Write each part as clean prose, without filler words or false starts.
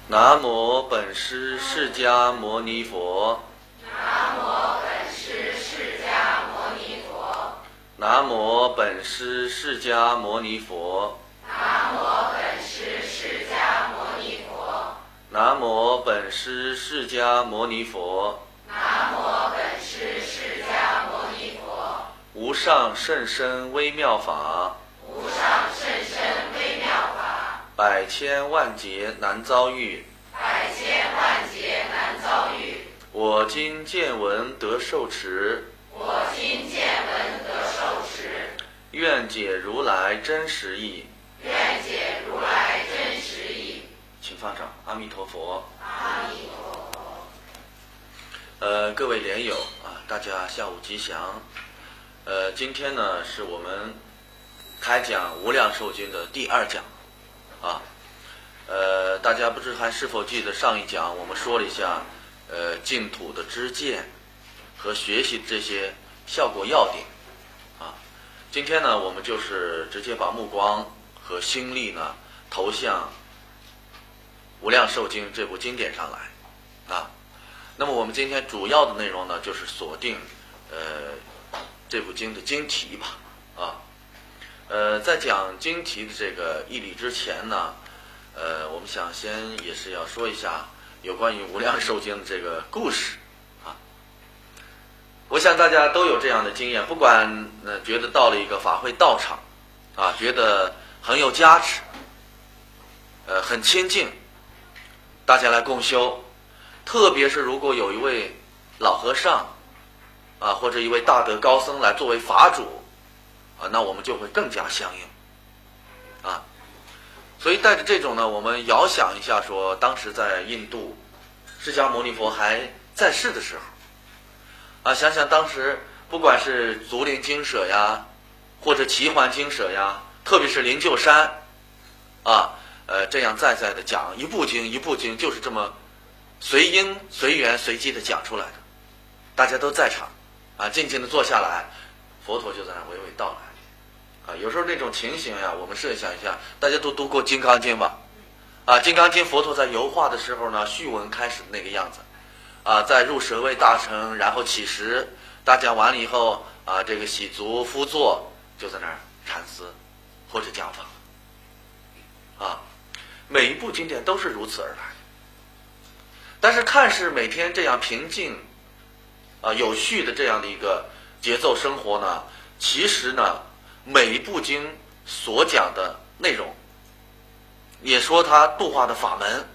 南无本师释迦牟尼佛。 南无本师释迦牟尼佛。 南无本师释迦牟尼佛。 南无本师释迦牟尼佛。 南无本师释迦牟尼佛。 南无本师释迦牟尼佛。 无上甚深微妙法， 无上甚深微妙法， 百千万劫难遭遇。 百千万劫难遭遇。 我今见闻得受持， 我今见闻得受持， 愿解如来真实义。 愿解如来真实义。 请放掌。阿弥陀佛。 阿弥陀佛。各位莲友啊，大家下午吉祥。今天呢是我们开讲《无量寿经》的第2讲啊。大家不知还是否记得上一讲我们说了一下净土的知见和学习这些效果要点啊。今天呢我们就是直接把目光和心力呢投向《无量寿经》这部经典上来啊。那么我们今天主要的内容呢就是锁定这部经的经题吧啊。在讲经题的这个义理之前呢，我们想先也是要说一下有关于无量寿经的这个故事啊。我想大家都有这样的经验，不管觉得到了一个法会道场啊，觉得很有加持，很亲近，大家来共修，特别是如果有一位老和尚啊，或者一位大德高僧来作为法主啊，那我们就会更加相应啊。所以带着这种呢，我们遥想一下说，当时在印度释迦牟尼佛还在世的时候啊，想想当时不管是竹林精舍呀，或者齐桓精舍呀，特别是灵鹫山啊，这样在的讲一部经一部经，就是这么随因随缘随机的讲出来的，大家都在场啊，静静的坐下来，佛陀就在那娓娓道来。有时候那种情形呀，我们设想一下，大家都读过《金刚经》吧？《金刚经》佛陀在游化的时候呢，序文开始那个样子，在入舍卫大城，然后起食，大家完了以后这个洗足敷坐，就在那儿禅思或者讲法，每一部经典都是如此而来。但是看似每天这样平静有序的这样的一个节奏生活呢，其实呢，每一部经所讲的内容，也说它度化的法门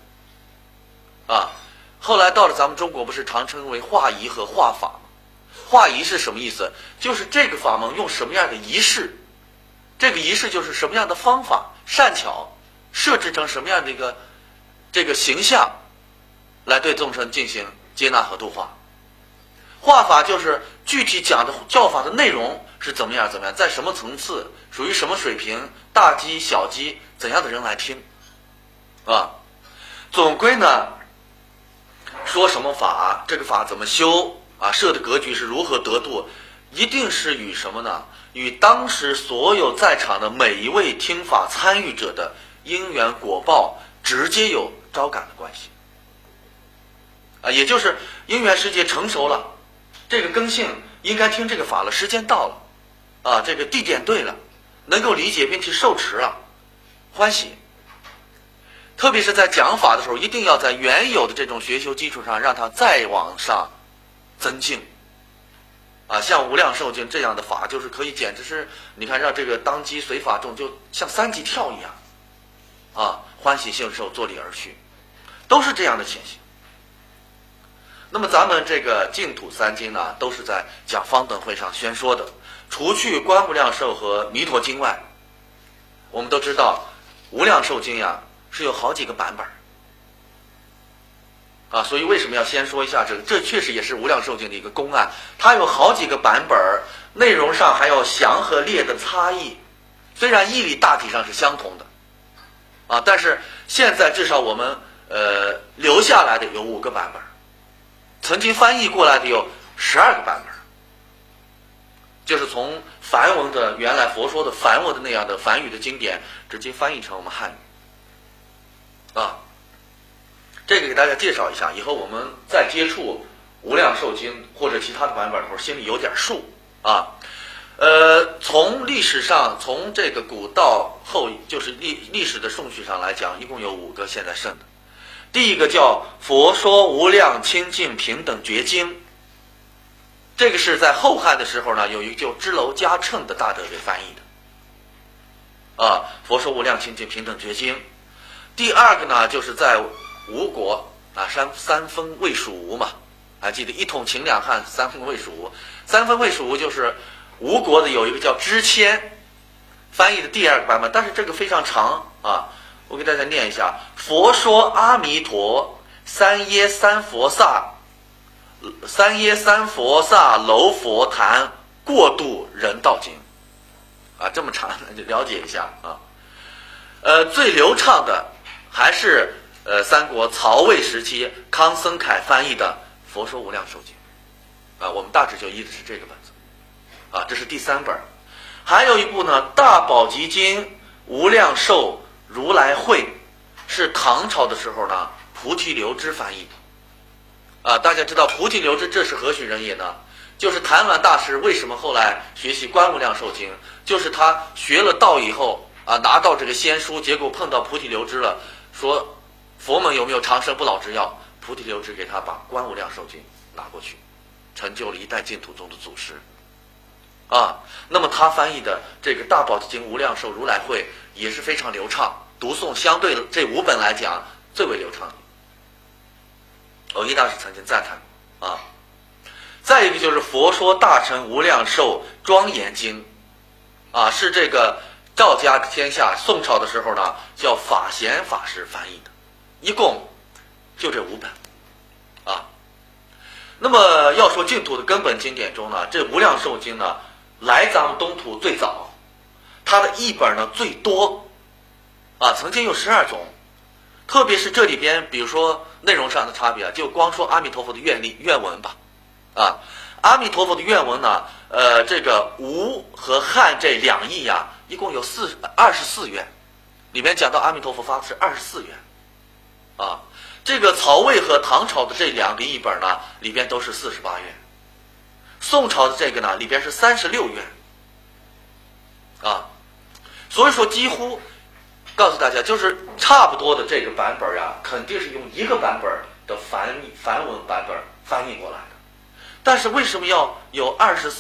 后来到了咱们中国，不是常称为化仪和化法吗？化仪是什么意思？就是这个法门用什么样的仪式，这个仪式就是什么样的方法善巧设置成什么样的一个这个形象来对众生进行接纳和度化。化法就是具体讲的教法的内容是怎么样，在什么层次，属于什么水平，大机小机，怎样的人来听总归呢，说什么法，这个法怎么修设的格局是如何得度，一定是与什么呢？与当时所有在场的每一位听法参与者的因缘果报直接有招感的关系也就是因缘世界成熟了，这个根性应该听这个法了，时间到了这个地点对了，能够理解并且受持了，欢喜。特别是在讲法的时候，一定要在原有的这种学修基础上，让它再往上增进像无量寿经这样的法，就是可以简直是你看让这个当机随法众就像3级跳一样欢喜信受，作礼而去，都是这样的情形。那么咱们这个净土3经呢，都是在讲方等会上宣说的，除去观无量寿和弥陀经外，我们都知道无量寿经呀是有好几个版本所以为什么要先说一下这个？这确实也是无量寿经的一个公案，它有好几个版本，内容上还有详和列的差异，虽然义理大体上是相同的但是现在至少我们留下来的有5个版本，曾经翻译过来的有12个版本，就是从梵文的原来佛说的梵文的那样的梵语的经典，直接翻译成我们汉语这个给大家介绍一下，以后我们再接触无量寿经或者其他的版本的时候，心里有点数啊。从历史上，从这个古到后，就是历史的顺序上来讲，一共有5个现在剩的。第一个叫《佛说无量清净平等觉经》，这个是在后汉的时候呢，有一个叫支娄迦谶的大德给翻译的啊，《佛说无量清净平等觉经》。第二个呢，就是在吴国啊，三分魏蜀吴嘛，还记得一统秦两汉，三分魏蜀吴。三分魏蜀吴就是吴国的有一个叫支谦翻译的第2个版本，但是这个非常长啊，我给大家念一下：佛说阿弥陀三耶三佛萨楼佛坛过度人道经啊，这么长就了解一下啊。最流畅的还是三国曹魏时期康僧恺翻译的《佛说无量寿经》啊，我们大致就依的是这个本子啊，这是第3本。还有一部呢，《大宝积经无量寿如来会》，是唐朝的时候呢菩提流支翻译的啊。大家知道菩提流支这是何许人也呢？就是昙鸾大师为什么后来学习观无量寿经，就是他学了道以后啊，拿到这个仙书，结果碰到菩提流支了，说佛门有没有长生不老之药？菩提流支给他把观无量寿经拿过去，成就了一代净土宗的祖师啊。那么他翻译的这个《大宝积经无量寿如来会》也是非常流畅，读诵相对这5本来讲最为流畅的。藕益大师曾经赞叹啊。再一个就是《佛说大乘无量寿庄严经》啊，是这个赵家天下宋朝的时候呢，叫法贤法师翻译的，一共就这5本啊。那么要说净土的根本经典中呢，这无量寿经呢来咱们东土最早，它的译本呢最多啊，曾经有12种。特别是这里边比如说内容上的差别啊，就光说阿弥陀佛的愿文吧啊。阿弥陀佛的愿文呢，这个吴和汉这2译呀，一共有24愿，里面讲到阿弥陀佛发的是24愿啊。这个曹魏和唐朝的这2个译本呢，里边都是48愿，宋朝的这个呢里边是36愿啊。所以说几乎告诉大家，就是差不多的这个版本啊，肯定是用一个版本的梵文版本翻译过来的。但是为什么要有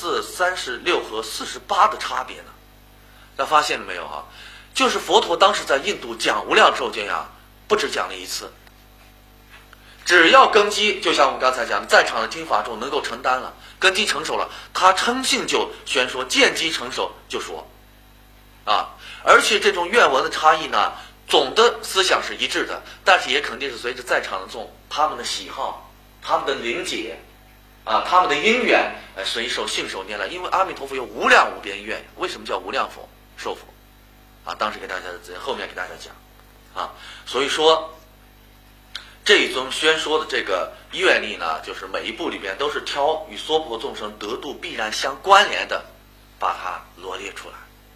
24、36和48的差别呢？大家发现了没有啊？就是佛陀当时在印度讲无量寿经啊，不止讲了1次。只要根基，就像我们刚才讲的，在场的听法众能够承担了，根基成熟了，他称性就宣说，见机成熟就说啊。而且这种愿文的差异呢，总的思想是一致的，但是也肯定是随着在场的众他们的喜好、他们的理解啊，他们的因缘随手信手拈来。因为阿弥陀佛有无量无边愿，为什么叫无量佛寿佛啊？当时给大家后面给大家讲啊。所以说这一宗宣说的这个愿力呢，就是每一部里边都是挑与娑婆众生得度必然相关联的，把它罗列出来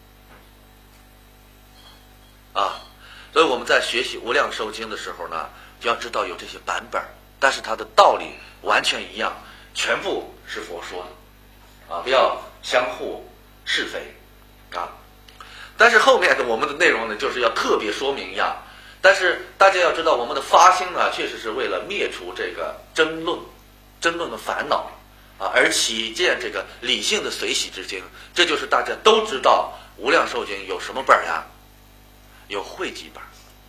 啊。所以我们在学习无量寿经的时候呢，就要知道有这些版本，但是它的道理完全一样，全部是佛说的啊，不要相互是非啊。但是后面的我们的内容呢，就是要特别说明一样。但是大家要知道，我们的发心呢，确实是为了灭除这个争论的烦恼啊，而起见这个理性的随喜之经。这就是大家都知道无量寿经有什么本呀？有汇集本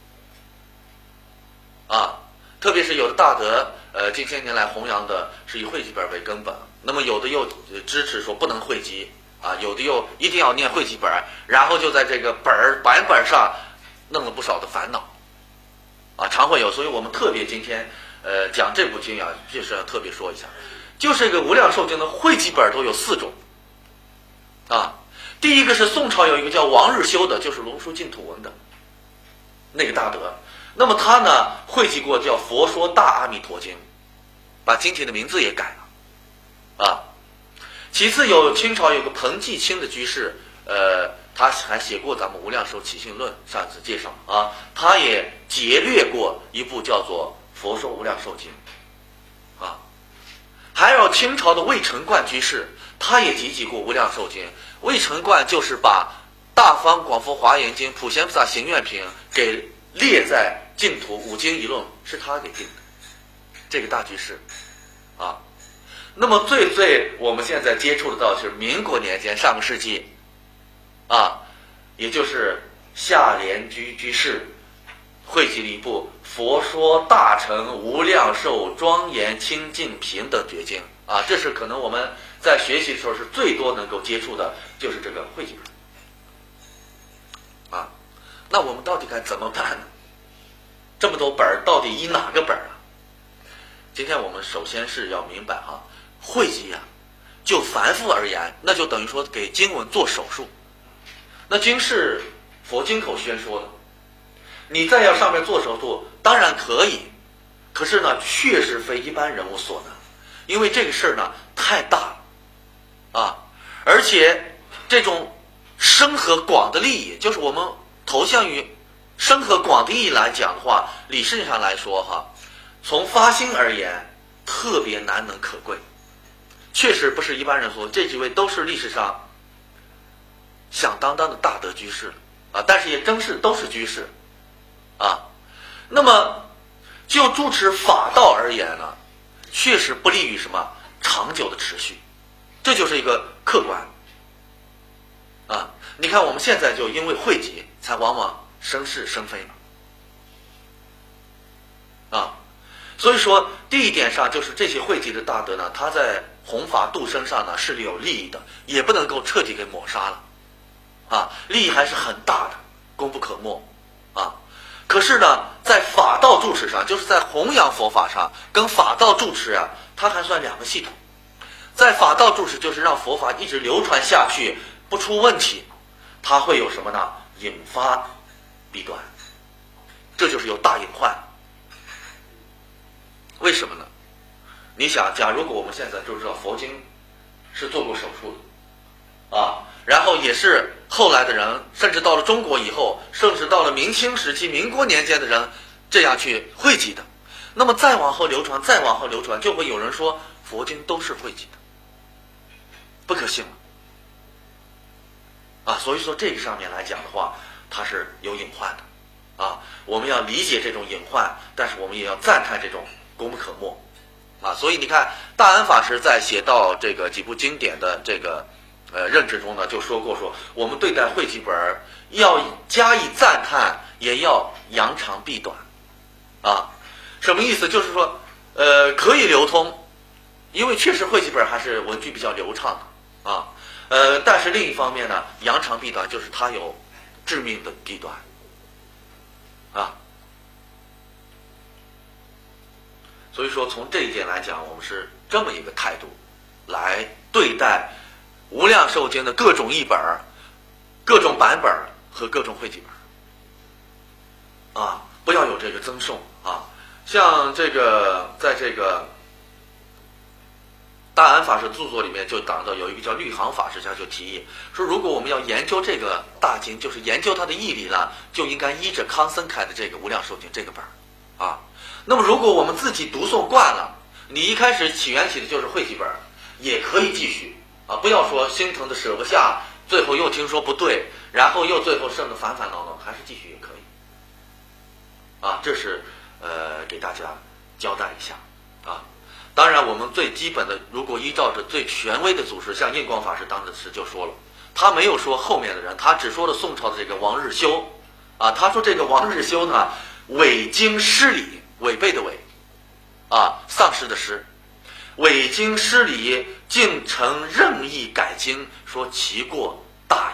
啊，特别是有的大德近些年来弘扬的是以汇集本为根本，那么有的又支持说不能汇集啊，有的又一定要念汇集本，然后就在这个版本上弄了不少的烦恼啊，常会有。所以我们特别今天讲这部经啊，就是要特别说一下，就是这个无量寿经的汇集本都有4种啊。第一个是宋朝有一个叫王日修的，就是龙书净土文的那个大德，那么他呢汇集过叫《佛说大阿弥陀经》，把经题的名字也改了啊。其次有清朝有个彭继清的居士，他还写过咱们《无量寿起信论》，上次介绍啊，他也劫掠过一部叫做《 佛说无量寿经啊。还有清朝的魏承观居士，他也提及过无量寿经。魏承观就是把大方广佛华严经、普贤菩萨行愿品给列在净土五经一论，是他给定的，这个大居士啊。那么最我们现在接触得到是民国年间上个世纪啊，也就是夏莲居居士汇集了一部《佛说大乘无量寿庄严清净平等觉经》啊，这是可能我们在学习的时候是最多能够接触的，就是这个汇集本啊。那我们到底该怎么办呢？这么多本儿，到底依哪个本儿啊？今天我们首先是要明白哈，汇集啊，就凡夫而言，那就等于说给经文做手术。那经是佛经口宣说的，你再要上面做手术，当然可以，可是呢，确实非一般人物所能，因为这个事儿呢太大了啊，而且这种深和广的利益，就是我们投向于深和广的意义来讲的话，理性上来说哈，从发心而言，特别难能可贵，确实不是一般人说，这几位都是历史上响当当的大德居士啊，但是也真是都是居士啊。那么就主持法道而言呢，确实不利于什么长久的持续，这就是一个客观啊。你看我们现在就因为汇集，才往往生是生非嘛啊。所以说第一点上就是这些汇集的大德呢，他在弘法度生上呢是有利益的，也不能够彻底给抹杀了啊，利益还是很大的，功不可没啊。可是呢，在法道住持上，就是在弘扬佛法上，跟法道住持啊，它还算两个系统。在法道住持就是让佛法一直流传下去，不出问题，它会有什么呢？引发弊端，这就是有大隐患。为什么呢？你想，假如我们现在就知道佛经是做过手术的啊，然后也是后来的人，甚至到了中国以后，甚至到了明清时期、民国年间的人这样去汇集的，那么再往后流传，再往后流传，就会有人说佛经都是汇集的，不可信了啊。所以说这个上面来讲的话，它是有隐患的啊。我们要理解这种隐患，但是我们也要赞叹这种功不可没啊。所以你看，大安法师在写到这个几部经典的这个认知中呢，就说过我们对待汇集本要加以赞叹，也要扬长避短啊。什么意思？就是说可以流通，因为确实汇集本还是文句比较流畅的啊。但是另一方面呢，扬长避短就是它有致命的弊端啊。所以说从这一点来讲，我们是这么一个态度来对待无量寿经的各种译本、各种版本和各种汇集本啊，不要有这个增送啊。像这个在这个大安法师著作里面就讲到，有一个叫律航法师家就提议说，如果我们要研究这个大经，就是研究它的义理呢，就应该依着康僧开的这个无量寿经这个本啊。那么如果我们自己读诵惯了，你一开始起源起的就是汇集本，也可以继续啊，不要说心疼的舍不下，最后又听说不对，然后又最后剩得烦烦恼恼，还是继续也可以啊。这是给大家交代一下啊。当然我们最基本的，如果依照着最权威的祖师，像印光法师当时就说了，他没有说后面的人，他只说了宋朝的这个王日修啊。他说这个王日修呢，违经失礼，违背的违啊，丧失的失，违经失礼，竟成任意改经，说其过大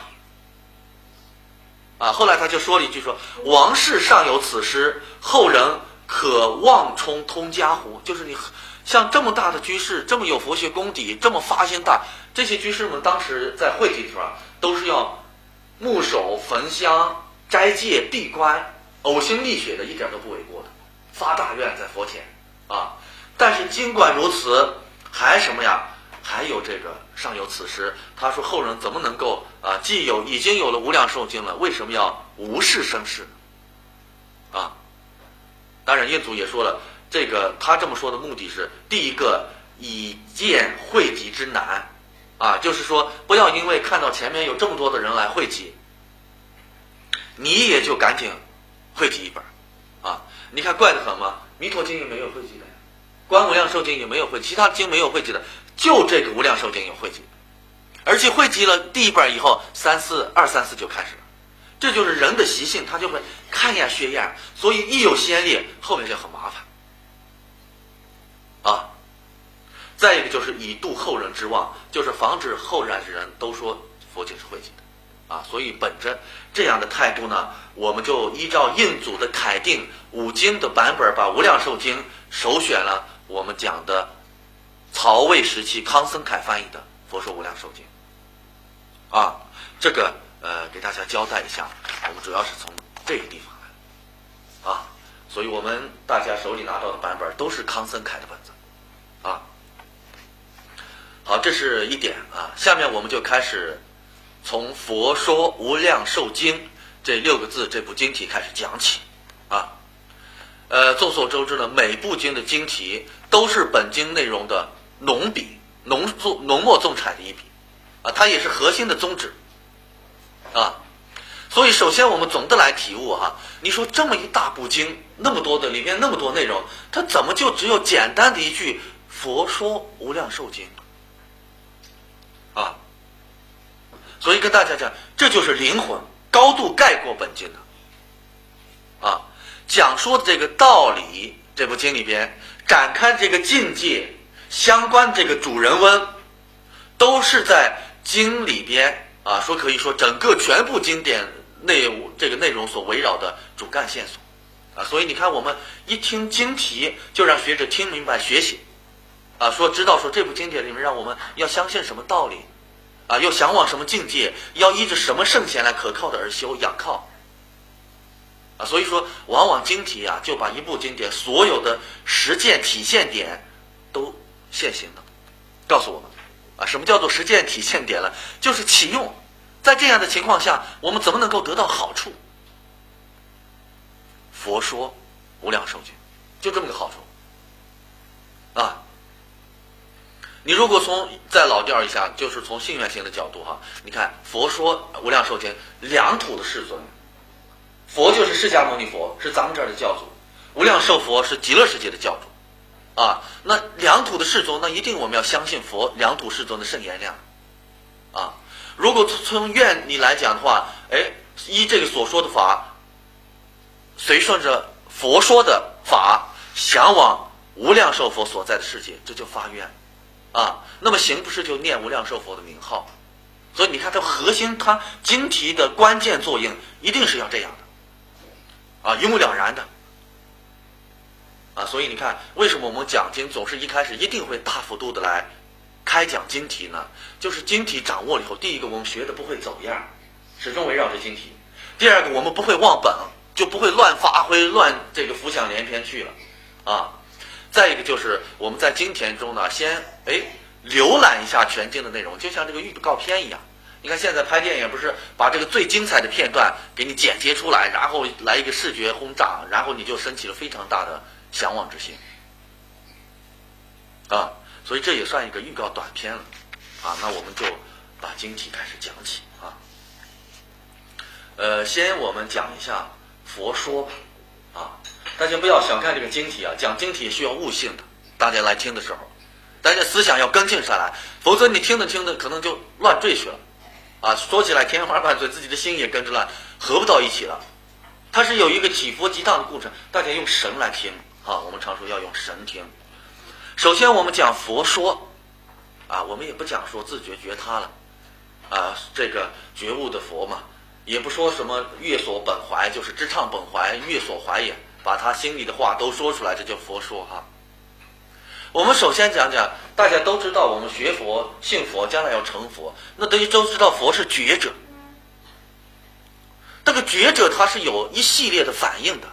也啊。后来他就说了一句说，王室尚有此失，后人可妄充通家乎？就是你像这么大的居士，这么有佛学功底，这么发心大，这些居士们当时在汇集的时候都是要沐手焚香、斋戒、闭关、呕心沥血的，一点都不为过的，发大愿在佛前啊。但是尽管如此，还什么呀？还有这个尚有此失。他说后人怎么能够啊？已经有了无量寿经了，为什么要无事生事啊？当然印祖也说了， 这个他这么说的目的是，第一个以见汇集之难啊，就是说不要因为看到前面有这么多的人来汇集，你也就赶紧汇集一本啊。你看怪得很吗？弥陀经也没有汇集的呀，观无量寿经也没有汇集，其他经没有汇集的，就这个无量寿经有汇集，而且汇集了第一本以后二三四就开始了。这就是人的习性，他就会看呀学呀，所以一有先例，后面就很麻烦啊。再一个就是以度后人之望，就是防止后来之人都说佛经是汇集的啊。所以本着这样的态度呢，我们就依照印祖的楷定五经的版本，把无量寿经首选了我们讲的曹魏时期康僧凯翻译的《佛说无量寿经》啊。这个给大家交代一下，我们主要是从这个地方来啊，所以我们大家手里拿到的版本都是康僧凯的本子啊。好，这是一点啊。下面我们就开始从《佛说无量寿经》这6个字这部经题开始讲起啊。众所周知呢，每部经的经题都是本经内容的浓笔、浓墨重彩的一笔啊，它也是核心的宗旨啊。所以首先我们总的来体悟哈，你说这么一大部经，那么多的里面那么多内容，它怎么就只有简单的一句佛说无量寿经啊？所以跟大家讲，这就是灵魂高度盖过本经的啊。讲说的这个道理，这部经里边展开这个境界相关这个主人翁，都是在经里边啊，可以说整个全部经典这个内容所围绕的主干线索啊。所以你看，我们一听经题就让学者听明白学习啊，知道这部经典里面让我们要相信什么道理啊，要向往什么境界，要依着什么圣贤来可靠的而修仰靠啊。所以说往往经题啊，就把一部经典所有的实践体现点都现行的告诉我们啊。什么叫做实践体现点了？就是启用，在这样的情况下，我们怎么能够得到好处？佛说无量寿经就这么个好处啊。你如果再老调一下，就是从信愿行的角度哈，你看佛说无量寿经，两土的世尊，佛就是释迦牟尼佛，是咱们这儿的教主，无量寿佛是极乐世界的教主啊。那两土的世尊，那一定我们要相信佛两土世尊的圣言量啊。如果从愿你来讲的话，依这个所说的法，随顺着佛说的法，向往无量寿佛所在的世界，这就发愿啊。那么行不是就念无量寿佛的名号？所以你看，它核心，它经题的关键作用一定是要这样的啊，一目了然的啊。所以你看，为什么我们讲经总是一开始一定会大幅度的来开讲经题呢？就是经题掌握了以后，第一个我们学的不会走样，始终围绕着经题；第二个我们不会忘本，就不会乱发挥、乱浮想联翩去了啊。再一个就是我们在经典中呢，先浏览一下全经的内容，就像这个预告片一样。你看现在拍电影不是把这个最精彩的片段给你剪接出来，然后来一个视觉轰炸，然后你就升起了非常大的向往之心啊。所以这也算一个预告短片了啊。那我们就把经题开始讲起啊。先我们讲一下佛说吧啊。大家不要小看这个经题啊，讲经题需要悟性的。大家来听的时候，大家思想要跟进上来，否则你听着可能就乱坠去了啊。说起来天花乱坠，自己的心也跟着乱，合不到一起了。它是有一个起伏激荡的过程，大家用神来听啊。我们常说要用神听。首先我们讲佛说啊，我们也不讲说自觉觉他了啊，这个觉悟的佛嘛，也不说什么悦所本怀，就是知畅本怀，悦所怀也，把他心里的话都说出来，这叫佛说哈。我们首先讲讲，大家都知道我们学佛信佛将来要成佛，那等于都知道佛是觉者。那个觉者他是有一系列的反应的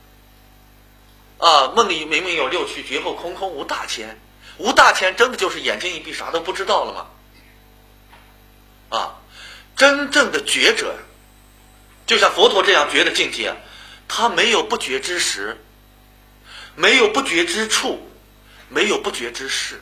啊。梦里明明有六趣，觉后空空无大千。无大千真的就是眼睛一闭啥都不知道了吗？啊，真正的觉者就像佛陀这样觉的境界，他没有不觉之时， 没有不觉之处，没有不觉之事，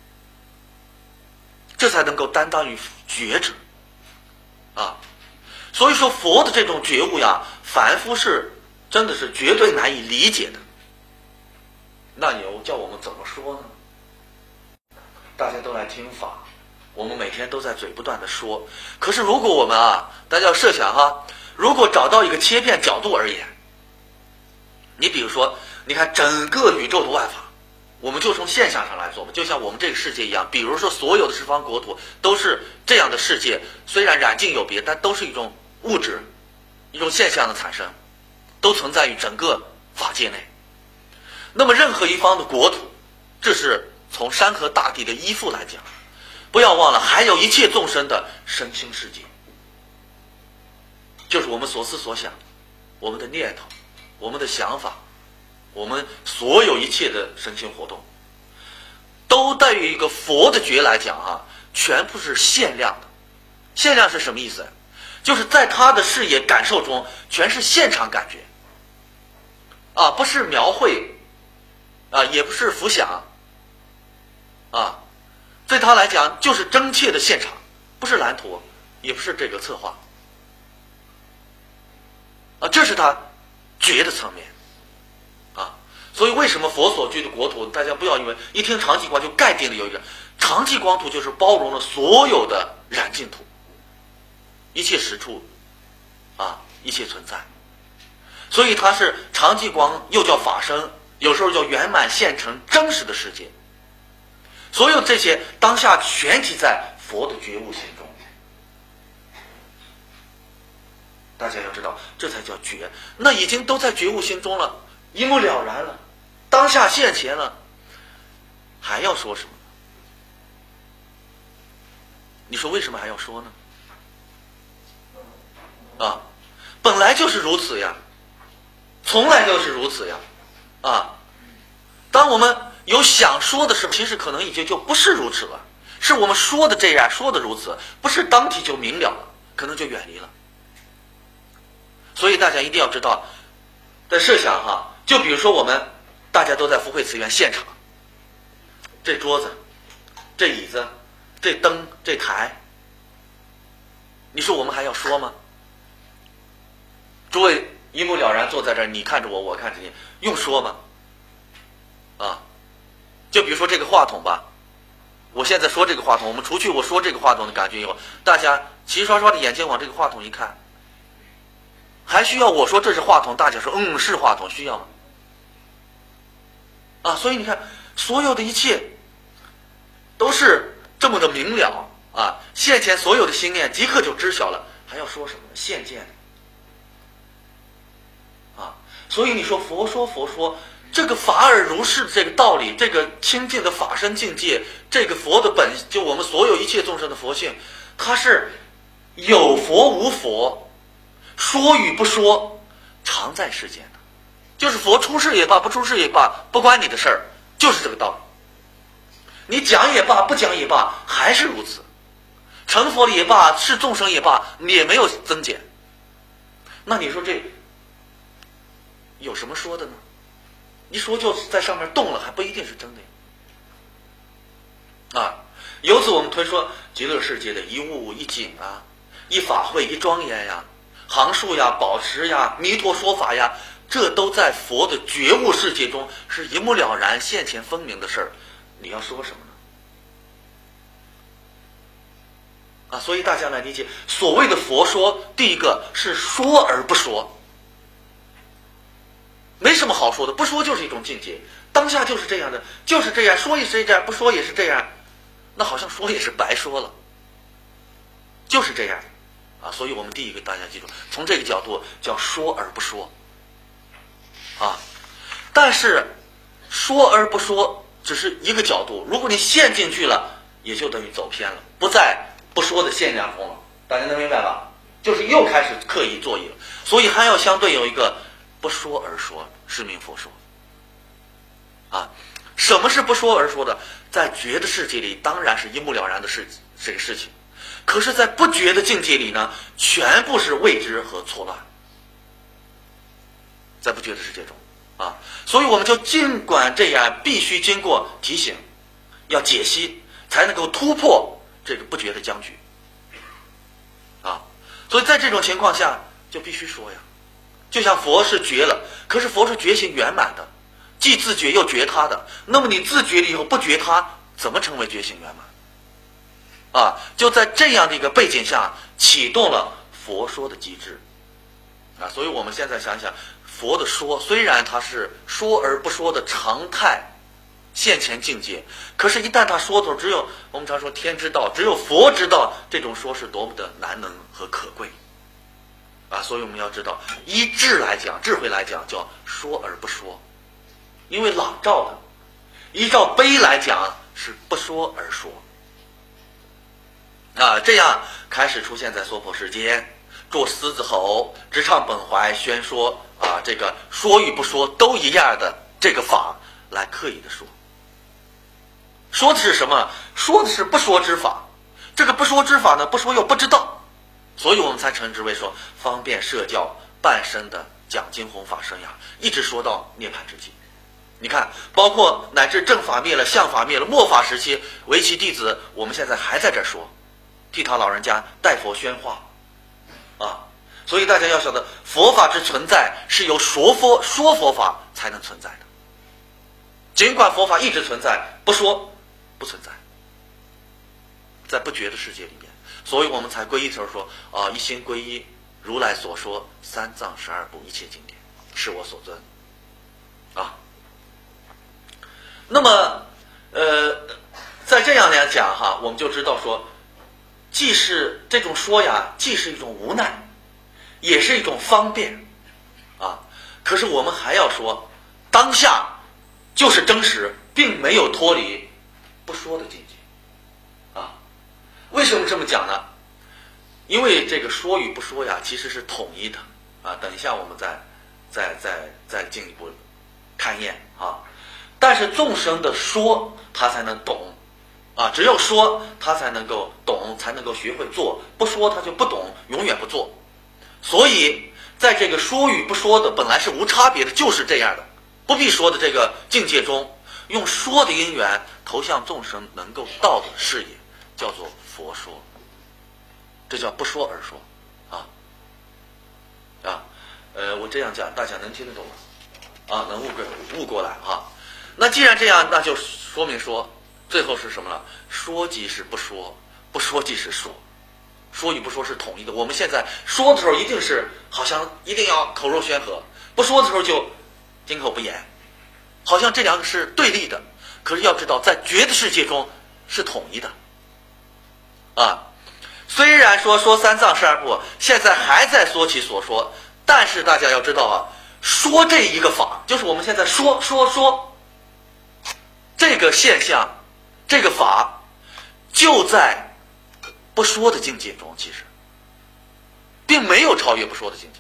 这才能够担当于觉者啊。所以说佛的这种觉悟呀，凡夫是真的是绝对难以理解的。那你又叫我们怎么说呢？大家都来听法，我们每天都在嘴不断的说，可是如果我们大家要设想如果找到一个切片角度而言，你比如说你看整个宇宙的万法，我们就从现象上来做吧，就像我们这个世界一样，比如说所有的十方国土都是这样的世界，虽然染净有别，但都是一种物质，一种现象的产生，都存在于整个法界内。那么任何一方的国土，这是从山河大地的依附来讲，不要忘了还有一切众生的身心世界，就是我们所思所想，我们的念头，我们的想法，我们所有一切的身心活动，都对于一个佛的觉来讲全部是限量的。限量是什么意思？就是在他的视野感受中全是现场感觉不是描绘也不是浮想对他来讲就是真切的现场，不是蓝图，也不是这个策划这是他觉的层面所以为什么佛所居的国土，大家不要以为一听常寂光就概定的有一个常寂光土，就是包容了所有的染净土，一切实处一切存在，所以它是常寂光，又叫法身，有时候叫圆满现成真实的世界。所有这些当下全体在佛的觉悟心中，大家要知道，这才叫觉。那已经都在觉悟心中了，一目了然了，当下现前了，还要说什么？你说为什么还要说呢？本来就是如此呀，从来就是如此呀当我们有想说的时候，其实可能已经就不是如此了，是我们说的这样，说的如此，不是当体就明了了，可能就远离了。所以大家一定要知道，在设想就比如说我们大家都在福慧慈园现场，这桌子，这椅子，这灯，这台，你说我们还要说吗？诸位一目了然坐在这儿，你看着我，我看着你，用说吗？就比如说这个话筒吧，我现在说这个话筒，我们除去我说这个话筒的感觉以后，大家齐刷刷的眼睛往这个话筒一看，还需要我说这是话筒，大家说是话筒，需要吗？所以你看，所有的一切都是这么的明了现前所有的心念即刻就知晓了，还要说什么现见所以你说佛说这个法尔如是的这个道理，这个清净的法身境界，这个佛的本，就我们所有一切众生的佛性，它是有佛无佛，说与不说，常在世间的，就是佛出世也罢，不出世也罢，不关你的事儿，就是这个道理。你讲也罢，不讲也罢，还是如此。成佛也罢，是众生也罢，也没有增减。那你说这有什么说的呢？一说就在上面动了，还不一定是真的由此我们推说极乐世界的一物一景一法会一庄严呀，行数呀，宝石呀，弥陀说法呀，这都在佛的觉悟世界中是一目了然现前分明的事儿，你要说什么呢？所以大家来理解，所谓的佛说，第一个是说而不说，没什么好说的，不说就是一种境界，当下就是这样的，就是这样，说也是这样，不说也是这样，那好像说也是白说了，就是这样所以我们第一个大家记住，从这个角度叫说而不说但是说而不说只是一个角度，如果你陷进去了，也就等于走偏了，不在不说的限量中了，大家能明白吧？就是又开始刻意作意了，所以还要相对有一个不说而说，是名佛说什么是不说而说的？在觉的世界里当然是一目了然的这个事情，可是在不觉的境界里呢，全部是未知和错乱。在不觉的世界中所以我们就尽管这样，必须经过提醒，要解析，才能够突破这个不觉的僵局。所以在这种情况下，就必须说呀。就像佛是觉了，可是佛是觉醒圆满的，既自觉又觉他的。那么你自觉了以后不觉他，怎么成为觉醒圆满？就在这样的一个背景下，启动了佛说的机制。所以我们现在想想，佛的说虽然它是说而不说的常态现前境界，可是一旦他说的时候，只有我们常说天之道，只有佛知道这种说是多么的难能和可贵。所以我们要知道，依智来讲，智慧来讲，叫说而不说，因为朗照的；依照悲来讲，是不说而说。这样开始出现在娑婆世间，作狮子吼，直唱本怀，宣说这个说与不说都一样的这个法来刻意的说。说的是什么？说的是不说之法。这个不说之法呢，不说又不知道，所以我们才称之为说方便摄教半生的讲经弘法生涯，一直说到涅槃之际。你看，包括乃至正法灭了，相法灭了，末法时期，为其弟子，我们现在还在这说，替他老人家代佛宣化所以大家要晓得，佛法之存在是由说佛法才能存在的。尽管佛法一直存在，不说不存在，在不觉的世界里面，所以我们才归一头说一心归一，如来所说三藏12部一切经典，是我所尊那么在这样来讲我们就知道说，既是这种说呀，既是一种无奈，也是一种方便可是我们还要说，当下就是真实，并没有脱离不说的境界为什么这么讲呢？因为这个说与不说呀，其实是统一的等一下我们再进一步勘验但是众生的说，他才能懂只有说他才能够懂，才能够学会做，不说他就不懂，永远不做。所以在这个说与不说的本来是无差别的，就是这样的不必说的这个境界中，用说的因缘投向众生能够到的视野，叫做佛说，这叫不说而说我这样讲大家能听得懂吗？能悟过来那既然这样，那就说明说最后是什么了？说即是不说，不说即是说，说与不说是统一的。我们现在说的时候一定是好像一定要口若悬河，不说的时候就金口不言，好像这两个是对立的。可是要知道，在觉的世界中是统一的虽然说三藏12部现在还在说其所说，但是大家要知道说这一个法，就是我们现在说这个现象，这个法就在不说的境界中，其实并没有超越不说的境界，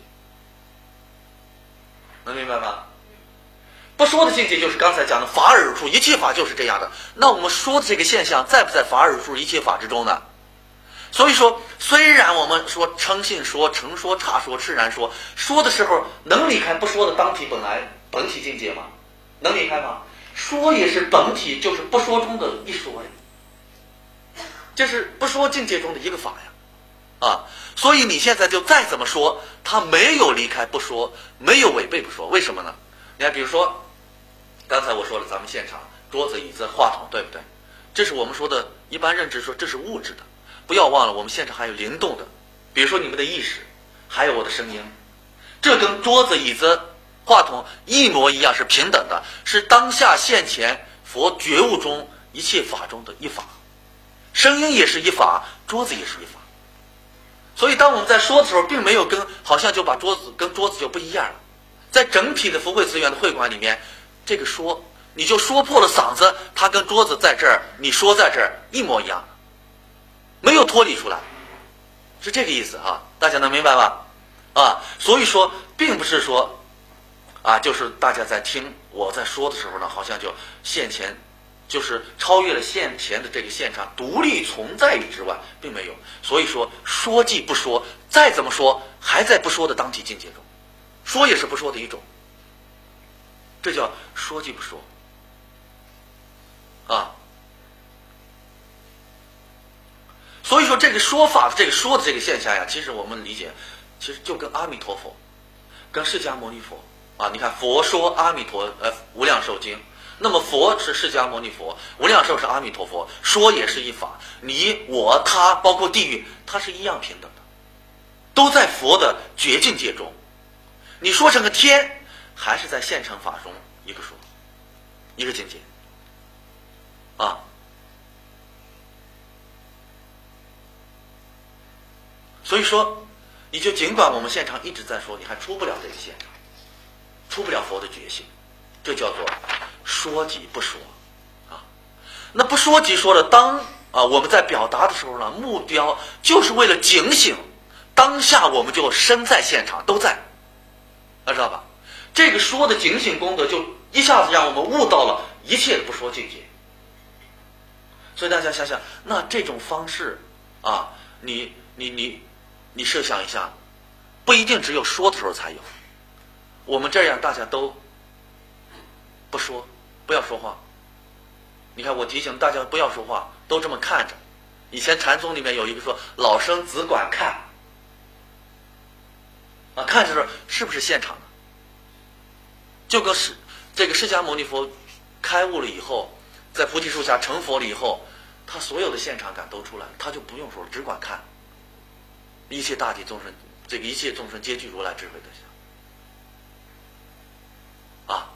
能明白吗？不说的境界就是刚才讲的法尔入处，一切法就是这样的。那我们说的这个现象在不在法尔入处一切法之中呢？所以说，虽然我们说称信说、成说、差说、赤然说，说的时候能离开不说的当体本体境界吗？能离开吗？说也是本体，就是不说中的一说呀，这是不说境界中的一个法呀所以你现在就再怎么说，它没有离开不说，没有违背不说。为什么呢？你看，比如说刚才我说了，咱们现场桌子、椅子、话筒，对不对？这是我们说的一般认知说这是物质的。不要忘了，我们现场还有灵动的，比如说你们的意识，还有我的声音，这跟桌子、椅子、话筒一模一样，是平等的，是当下现前佛觉悟中一切法中的一法。声音也是一法，桌子也是一法。所以当我们在说的时候，并没有好像就把桌子跟桌子就不一样了。在整体的福慧资源的会馆里面，这个说你就说破了嗓子，它跟桌子在这儿，你说在这儿一模一样，没有脱离出来，是这个意思大家能明白吧？所以说并不是说就是大家在听我在说的时候呢，好像就现前就是超越了现前的这个现场，独立存在于之外，并没有。所以说说即不说，再怎么说还在不说的当体境界中，说也是不说的一种这叫说即不说啊。所以说这个说法，这个说的这个现象呀，其实我们理解，其实就跟阿弥陀佛，跟释迦牟尼佛啊，你看佛说阿弥陀无量寿经，那么佛是释迦牟尼佛，无量寿是阿弥陀佛，说也是一法，你我他包括地狱，它是一样平等的，都在佛的觉境界中。你说成个天，还是在现成法中一个说，一个境界啊。所以说，你就尽管我们现场一直在说，你还出不了这个现场，出不了佛的觉性，这叫做说即不说啊。那不说即说的，当我们在表达的时候呢，目标就是为了警醒当下，我们就身在现场，都在，知道吧？这个说的警醒功德，就一下子让我们悟到了一切的不说境界。所以大家想想，那这种方式啊，你设想一下，不一定只有说的时候才有。我们这样大家都不说，不要说话。你看我提醒大家不要说话，都这么看着。以前禅宗里面有一个说老生只管看啊，看着说是不是现场的？就跟这个释迦牟尼佛开悟了以后，在菩提树下成佛了以后，他所有的现场感都出来了，他就不用说了，只管看。一切大体众生，这个一切众生皆具如来智慧德相啊。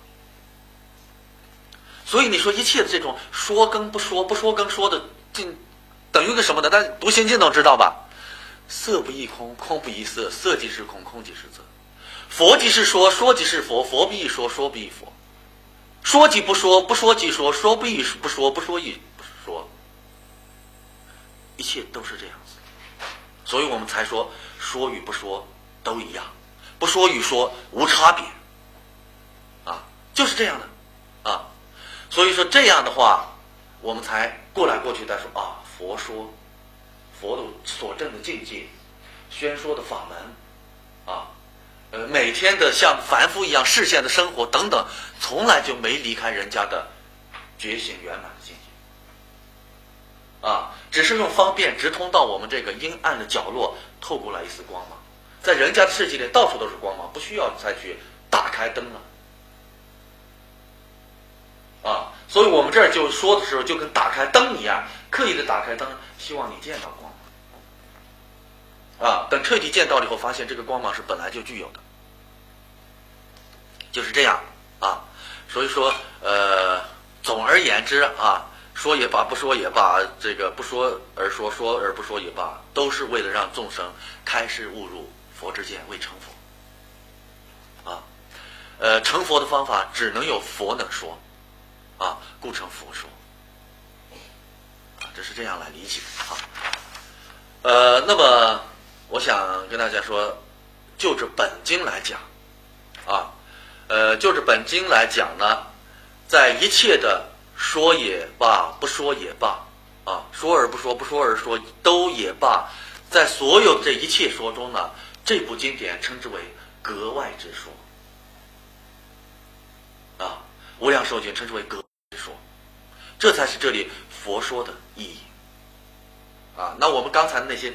所以你说一切的这种说跟不说，不说跟说的，等于个什么呢？大家读心经都知道吧？色不异空，空不异色，色即是空，空即是色。佛即是说，说即是佛，佛必异说，说必异佛。说即不说，不说即说，说不异不说，不说亦不说。一切都是这样子。所以我们才说，说与不说都一样，不说与说无差别，啊，就是这样的，啊，所以说这样的话，我们才过来过去再说啊，佛说，佛的所证的境界，宣说的法门，啊，每天的像凡夫一样视线的生活等等，从来就没离开人家的觉醒圆满的境界，啊。只是用方便直通到我们这个阴暗的角落，透过来一丝光芒，在人家的世界里到处都是光芒，不需要再去打开灯了，啊，所以我们这儿就说的时候就跟打开灯一样，刻意的打开灯，希望你见到光芒，啊，等彻底见到了以后，发现这个光芒是本来就具有的，就是这样啊。所以说总而言之啊，说也罢，不说也罢，这个不说而说，说而不说也罢，都是为了让众生开示悟入佛之见，为成佛。啊，成佛的方法只能有佛能说，啊，故称佛说。啊，这是这样来理解啊。那么我想跟大家说，就着本经来讲，啊，就着本经来讲呢，在一切的说也罢，不说也罢，啊，说而不说，不说而说都也罢，在所有这一切说中呢，这部经典称之为格外之说，啊，无量寿经称之为格外之说，这才是这里佛说的意义，啊，那我们刚才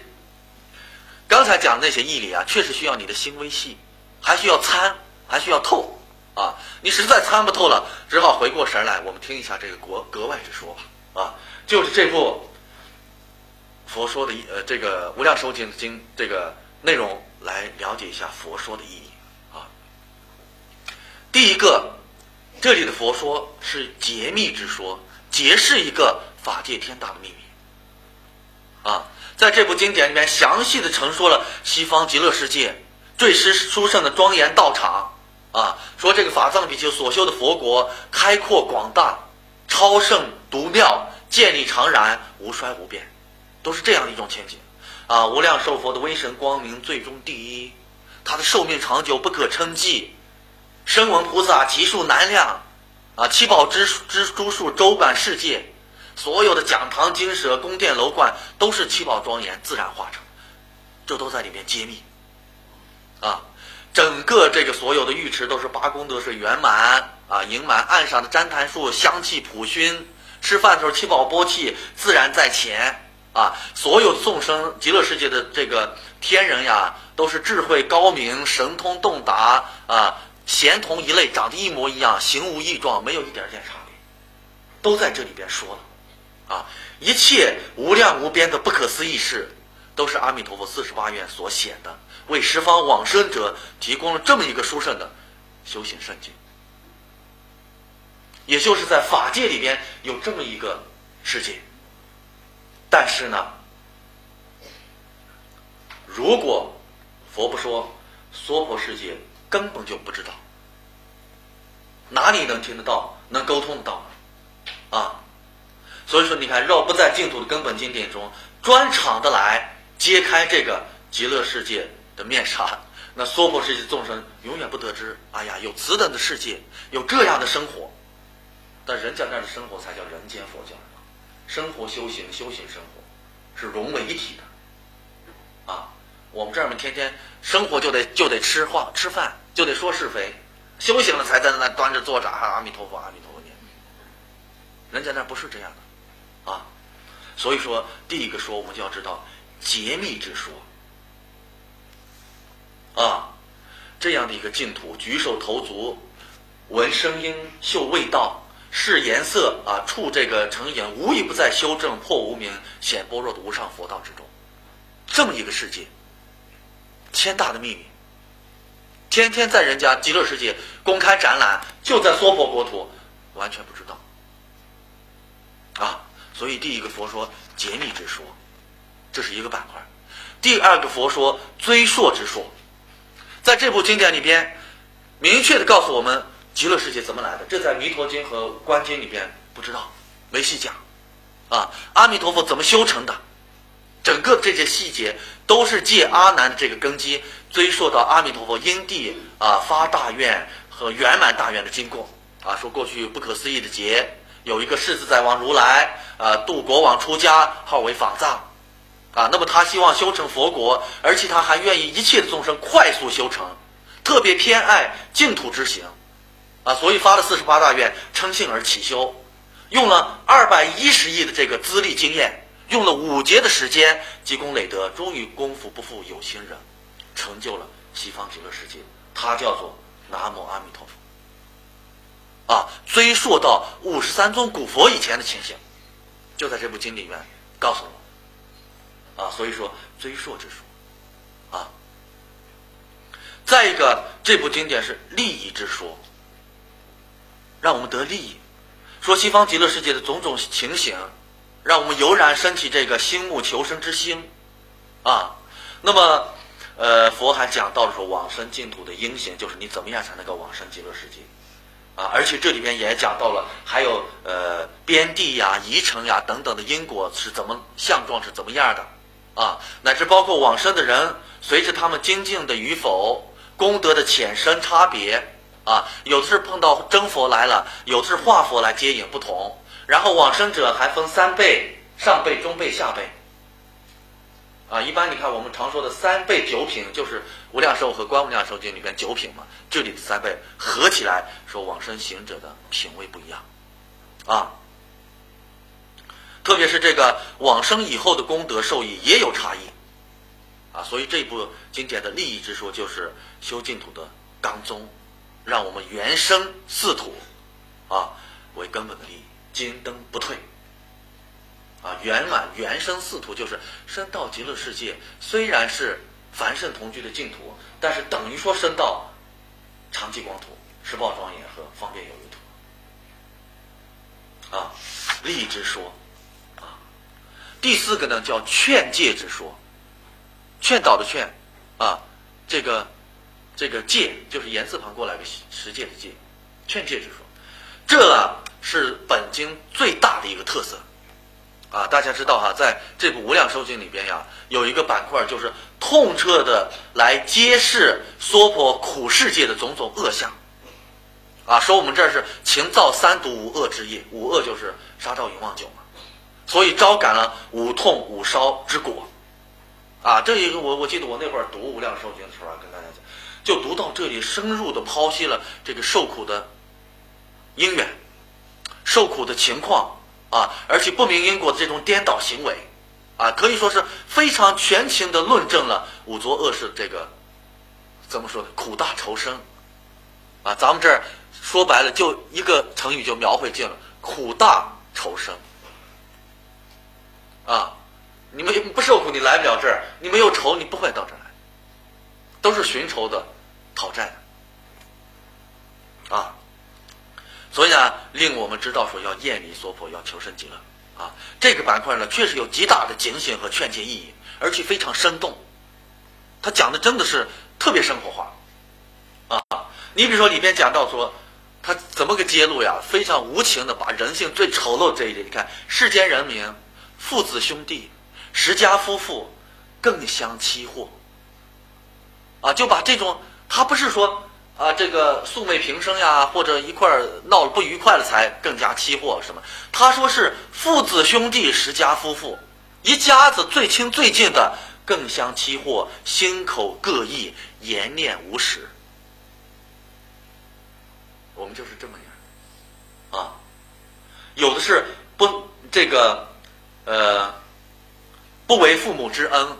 讲的那些义理啊，确实需要你的心微细，还需要参，还需要透。啊，你实在参不透了，只好回过神来，我们听一下这个格外之说吧。啊，就是这部佛说的这个无量寿经的这个内容，来了解一下佛说的意义。啊，第一个，这里的佛说是解密之说，解释一个法界天大的秘密。啊，在这部经典里面详细的陈说了西方极乐世界最殊胜的庄严道场。啊，说这个法藏比丘所修的佛国开阔广大，超胜独妙，建立常然，无衰无变，都是这样的一种前景。啊，无量寿佛的威神光明最终第一，他的寿命长久不可称计，声闻菩萨其数难量，啊，七宝诸数周满世界，所有的讲堂精舍宫殿楼观都是七宝庄严自然化成，这都在里面揭秘。啊， 整个这个所有的浴池都是八功德水圆满啊，盈满，岸上的旃檀树香气普熏，吃饭的时候七宝钵气自然在前啊，所有众生极乐世界的这个天人呀，都是智慧高明，神通洞达啊，贤同一类，长得一模一样，形无异状，没有一点点差别，都在这里边说了啊，一切无量无边的不可思议事，都是阿弥陀佛48愿所显的，为十方往生者提供了这么一个殊胜的修行圣境。也就是在法界里边有这么一个世界，但是呢，如果佛不说，娑婆世界根本就不知道，哪里能听得到，能沟通得到呢？啊，所以说你看，绕不在净土的根本经典中，专场的来揭开这个极乐世界的面纱，那娑婆世界众生永远不得知，哎呀，有此等的世界，有这样的生活。但人家那儿的生活才叫人间佛教，生活修行，修行生活是融为一体的啊。我们这儿天天生活就得吃饭，就得说是非，修行了才在那端着坐着阿弥陀佛阿弥陀佛念。人家那儿不是这样的啊。所以说第一个说，我们就要知道解密之说啊，这样的一个净土，举手投足闻声音嗅味道视颜色啊，触这个成眼，无一不在修正破无明显般若的无上佛道之中。这么一个世界，天大的秘密，天天在人家极乐世界公开展览，就在娑婆国土完全不知道啊。所以第一个佛说解密之说，这是一个板块。第二个佛说追溯之说，在这部经典里边明确的告诉我们极乐世界怎么来的，这在弥陀经和观经里边不知道，没细讲啊。阿弥陀佛怎么修成的，整个这些细节都是借阿难的这个根基，追溯到阿弥陀佛因地啊发大愿和圆满大愿的经过啊。说过去不可思议的劫，有一个世自在王如来度国王出家，号为法藏啊。那么他希望修成佛国，而且他还愿意一切的众生快速修成，特别偏爱净土之行啊，所以发了48大愿，称性而起修，用了210亿的这个资历经验，用了5劫的时间，积功累德，终于功夫不负有心人，成就了西方极乐世界。它叫做南无阿弥陀佛啊，追溯到53尊古佛以前的情形，就在这部经里面告诉我啊。所以说追溯之说啊。再一个，这部经典是利益之说，让我们得利益，说西方极乐世界的种种情形，让我们油然升起这个心目求生之心啊。那么佛还讲到了说往生净土的因行，就是你怎么样才能够往生极乐世界啊。而且这里边也讲到了还有边地呀、移程呀等等的因果是怎么相状是怎么样的啊，乃至包括往生的人随着他们精进的与否，功德的浅深差别啊，有的是碰到真佛来了，有的是化佛来接引，不同。然后往生者还分3辈，上辈、中辈、下辈啊。一般你看我们常说的3辈9品，就是无量寿和观无量寿经里边9品嘛，这里的3辈合起来说往生行者的品位不一样啊。特别是这个往生以后的功德受益也有差异啊。所以这部经典的利益之说就是修净土的纲宗，让我们原生四土啊为根本的利益，金灯不退啊，圆满原生四土，就是升到极乐世界，虽然是凡圣同居的净土，但是等于说升到常寂光土、十报庄严和方便有余土啊，利益之说啊。第4个呢叫劝诫之说，劝导的劝啊，这个戒就是言字旁过来个十戒的戒，劝诫之说，这是本经最大的一个特色啊。大家知道哈，在这部无量寿经里边呀，有一个板块就是痛彻的来揭示娑婆苦世界的种种恶相啊。说我们这是情造3毒5恶之业，5恶就是杀盗淫妄酒嘛，所以招感了5痛5烧之果啊。这一个我记得我那会儿读无量寿经的时候跟大家讲， 就读到这里，深入的剖析了这个受苦的因缘、受苦的情况啊，而且不明因果的这种颠倒行为啊，可以说是非常全情的论证了五浊恶世这个怎么说呢？苦大仇深啊，咱们这儿说白了就一个成语就描绘尽了苦大仇深啊。你们不受苦，你来不了这儿；你没有仇，你不会到这儿来。都是寻仇的、讨债的啊。所以呢，令我们知道说要厌离娑婆，要求生极乐啊。这个板块呢，确实有极大的警醒和劝诫意义，而且非常生动。他讲的真的是特别生活化啊。你比如说里边讲到说，他怎么个揭露呀？非常无情的把人性最丑陋这一点，你看世间人民、父子兄弟、十家夫妇更相欺惑啊，就把这种他不是说啊这个素昧平生呀，或者一块闹了不愉快了才更加欺惑什么，他说是父子兄弟、十家夫妇，一家子最亲最近的更相欺惑，心口各异，言念无实。我们就是这么样啊，有的是不这个不为父母之恩，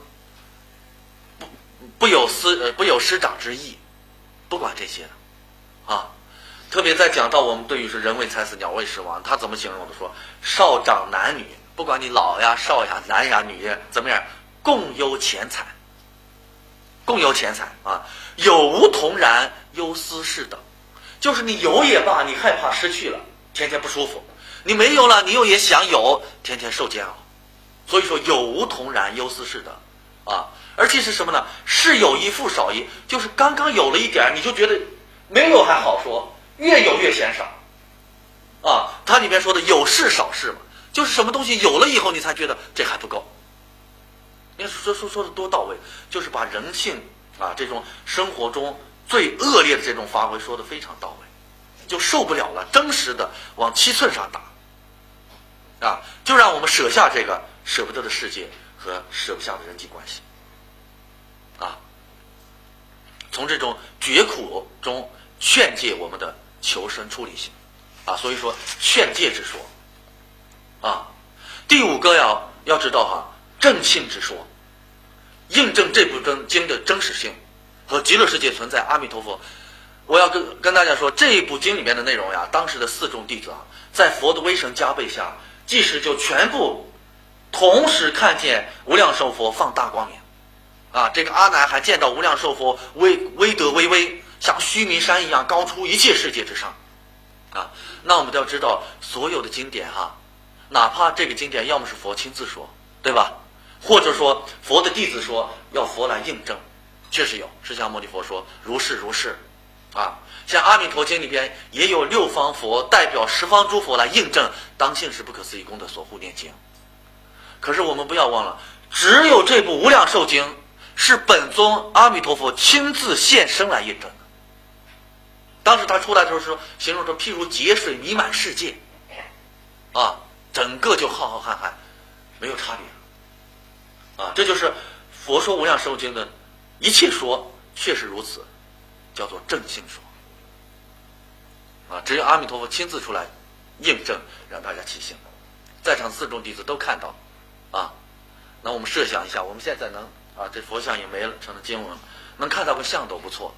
不有师长之义，不管这些的啊。特别在讲到我们对于是人为财死，鸟为食亡，他怎么形容的？说少长男女，不管你老呀、少呀、男呀、女呀，怎么样，共忧钱财，共忧钱财啊，有无同然，忧思事等。就是你有也罢，你害怕失去了，天天不舒服；你没有了，你又也想有，天天受煎熬。所以说有无同然，忧思事等啊。而且是什么呢？是有一负少一，就是刚刚有了一点，你就觉得没有还好说，越有越嫌少啊。它里面说的有事少事嘛，就是什么东西有了以后，你才觉得这还不够。你看说的多到位，就是把人性啊这种生活中最恶劣的这种发挥说得非常到位，就受不了了，真实的往七寸上打啊，就让我们舍下这个舍不得的世界和舍不下的人际关系啊，从这种绝苦中劝诫我们的求生出离心啊。所以说劝诫之说啊。第五个要知道哈，正信之说，印证这部经的真实性和极乐世界存在阿弥陀佛。我要跟大家说，这一部经里面的内容呀，当时的四众弟子啊，在佛的威神加倍下，即使就全部同时看见无量寿佛放大光明啊。这个阿难还见到无量寿佛威德巍巍，像须弥山一样高出一切世界之上啊。那我们都要知道，所有的经典哈，哪怕这个经典要么是佛亲自说，对吧？或者说佛的弟子说，要佛来印证，确实有。释迦牟尼佛说如是如是啊。像阿弥陀经里边也有六方佛代表十方诸佛来印证当信是不可思议功德所护念经。可是我们不要忘了，只有这部无量寿经是本宗阿弥陀佛亲自现身来印证的。当时他出来的时候说，形容说譬如劫水弥满世界啊，整个就浩浩瀚瀚，没有差别啊。这就是佛说无量寿经的一切说确实如此，叫做正信说啊。只有阿弥陀佛亲自出来印证，让大家起信。在场四众弟子都看到啊。那我们设想一下，我们现在能啊，这佛像也没了，成了经文了，能看到个像都不错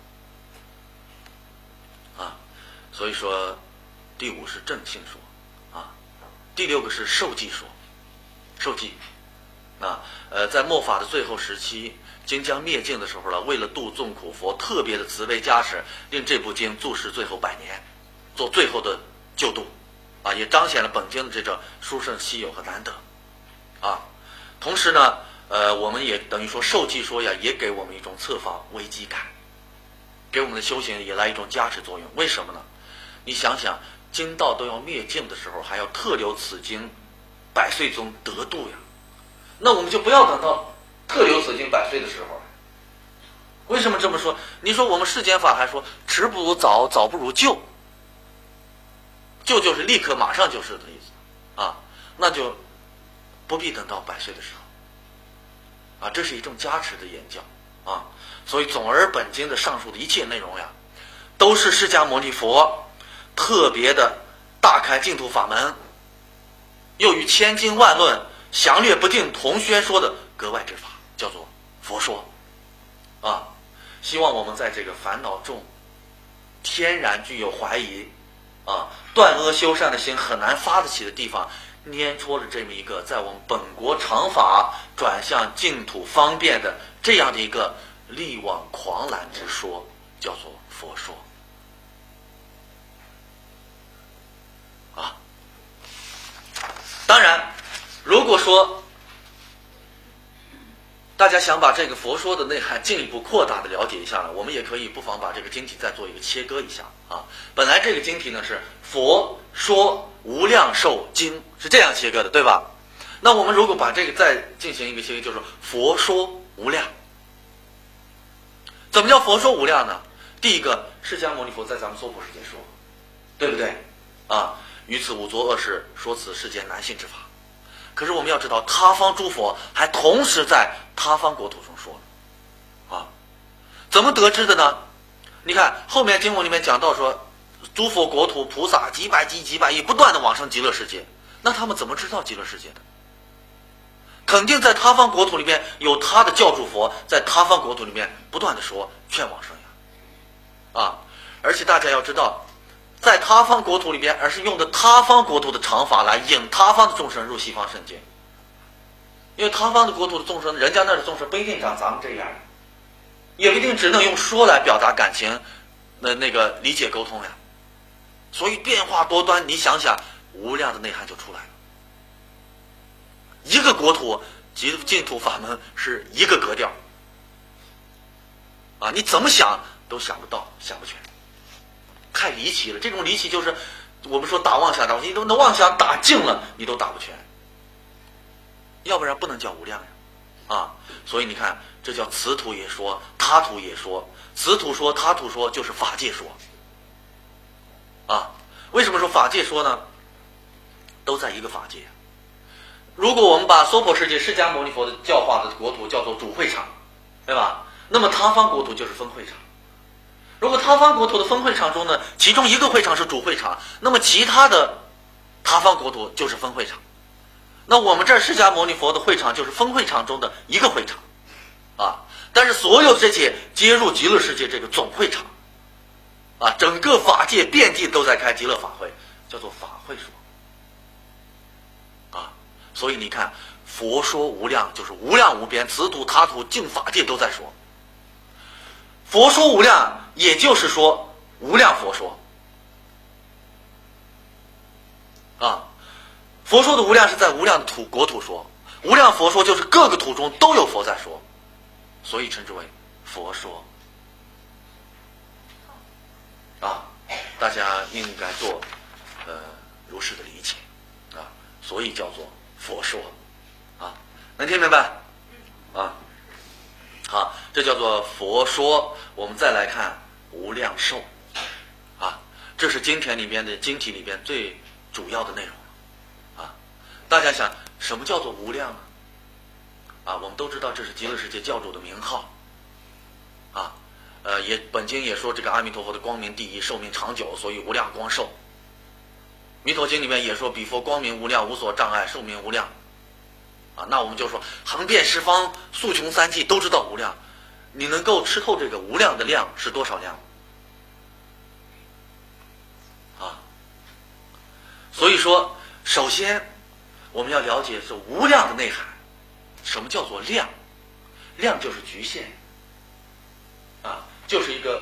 啊。所以说第五是正信说啊。第六个是受记说，受记啊，在末法的最后时期，经将灭尽的时候呢，为了度众苦，佛特别的慈悲加持，令这部经住世最后100年，做最后的救度啊，也彰显了本经的这种殊胜稀有和难得啊。同时呢，我们也等于说受记说呀，也给我们一种侧法危机感，给我们的修行也来一种加持作用。为什么呢？你想想，经道都要灭尽的时候，还要特留此经100岁中得度呀。那我们就不要等到特留此经100岁的时候。为什么这么说？你说我们世间法还说迟不如早，早不如就，就就是立刻马上就是的意思啊，那就不必等到100岁的时候啊。这是一种加持的言教啊。 所以总而本经的上述的一切内容呀，都是释迦牟尼佛特别的大开净土法门，又与千经万论详略不定同宣说的格外之法，叫做佛说啊。希望我们在这个烦恼重、天然具有怀疑啊、断恶修善的心很难发得起的地方，拈出了这么一个在我们本国常法转向净土方便的这样的一个力挽狂澜之说，叫做佛说啊。当然如果说大家想把这个佛说的内涵进一步扩大的了解一下呢，我们也可以不妨把这个经题再做一个切割一下啊。本来这个经题呢是佛说无量寿经，是这样切割的，对吧？那我们如果把这个再进行一个切割，就是佛说无量。怎么叫佛说无量呢？第一个，释迦牟尼佛在咱们娑婆世界说，对不对啊？于此五浊恶世，说此世间难信之法。可是我们要知道，他方诸佛还同时在他方国土中说啊，怎么得知的呢？你看后面经文里面讲到说，诸佛国土菩萨几百亿几百亿不断的往生极乐世界，那他们怎么知道极乐世界的？肯定在他方国土里面有他的教主佛，在他方国土里面不断的说劝往生呀啊！而且大家要知道，在他方国土里边，而是用的他方国土的常法来引他方的众生入西方圣界。因为他方的国土的众生，人家那儿的众生不一定像咱们这样，也不一定只能用说来表达感情，那个理解沟通呀。所以变化多端，你想想，无量的内涵就出来了。一个国土及净土法门是一个格调啊，你怎么想都想不到，想不全。太离奇了，这种离奇就是我们说打妄想，你都妄想打尽了，你都打不全，要不然不能叫无量呀啊！所以你看，这叫此土也说，他土也说，此土说，他土说，就是法界说啊。为什么说法界说呢？都在一个法界。如果我们把娑婆世界释迦牟尼佛的教化的国土叫做主会场，对吧？那么他方国土就是分会场。如果他方国土的分会场中呢，其中一个会场是主会场，那么其他的他方国土就是分会场。那我们这儿释迦牟尼佛的会场就是分会场中的一个会场啊。但是所有这些接入极乐世界这个总会场啊，整个法界遍地都在开极乐法会，叫做法会说啊。所以你看，佛说无量就是无量无边，此土他土净法界都在说。佛说无量，也就是说无量佛说啊。佛说的无量是在无量的国土说，无量佛说就是各个土中都有佛在说，所以称之为佛说啊。大家应该做如是的理解啊，所以叫做佛说啊，能听明白啊？好，这叫做佛说。我们再来看无量寿啊，这是经典里边的经题里边最主要的内容啊。大家想，什么叫做无量呢？啊，我们都知道这是极乐世界教主的名号啊。本经也说这个阿弥陀佛的光明第一，寿命长久，所以无量光寿。弥陀经里面也说彼佛光明无量，无所障碍，寿命无量啊。那我们就说横遍十方，速穷三际，都知道无量。你能够吃透这个无量的量是多少量啊？所以说，首先我们要了解是无量的内涵。什么叫做量？量就是局限啊，就是一个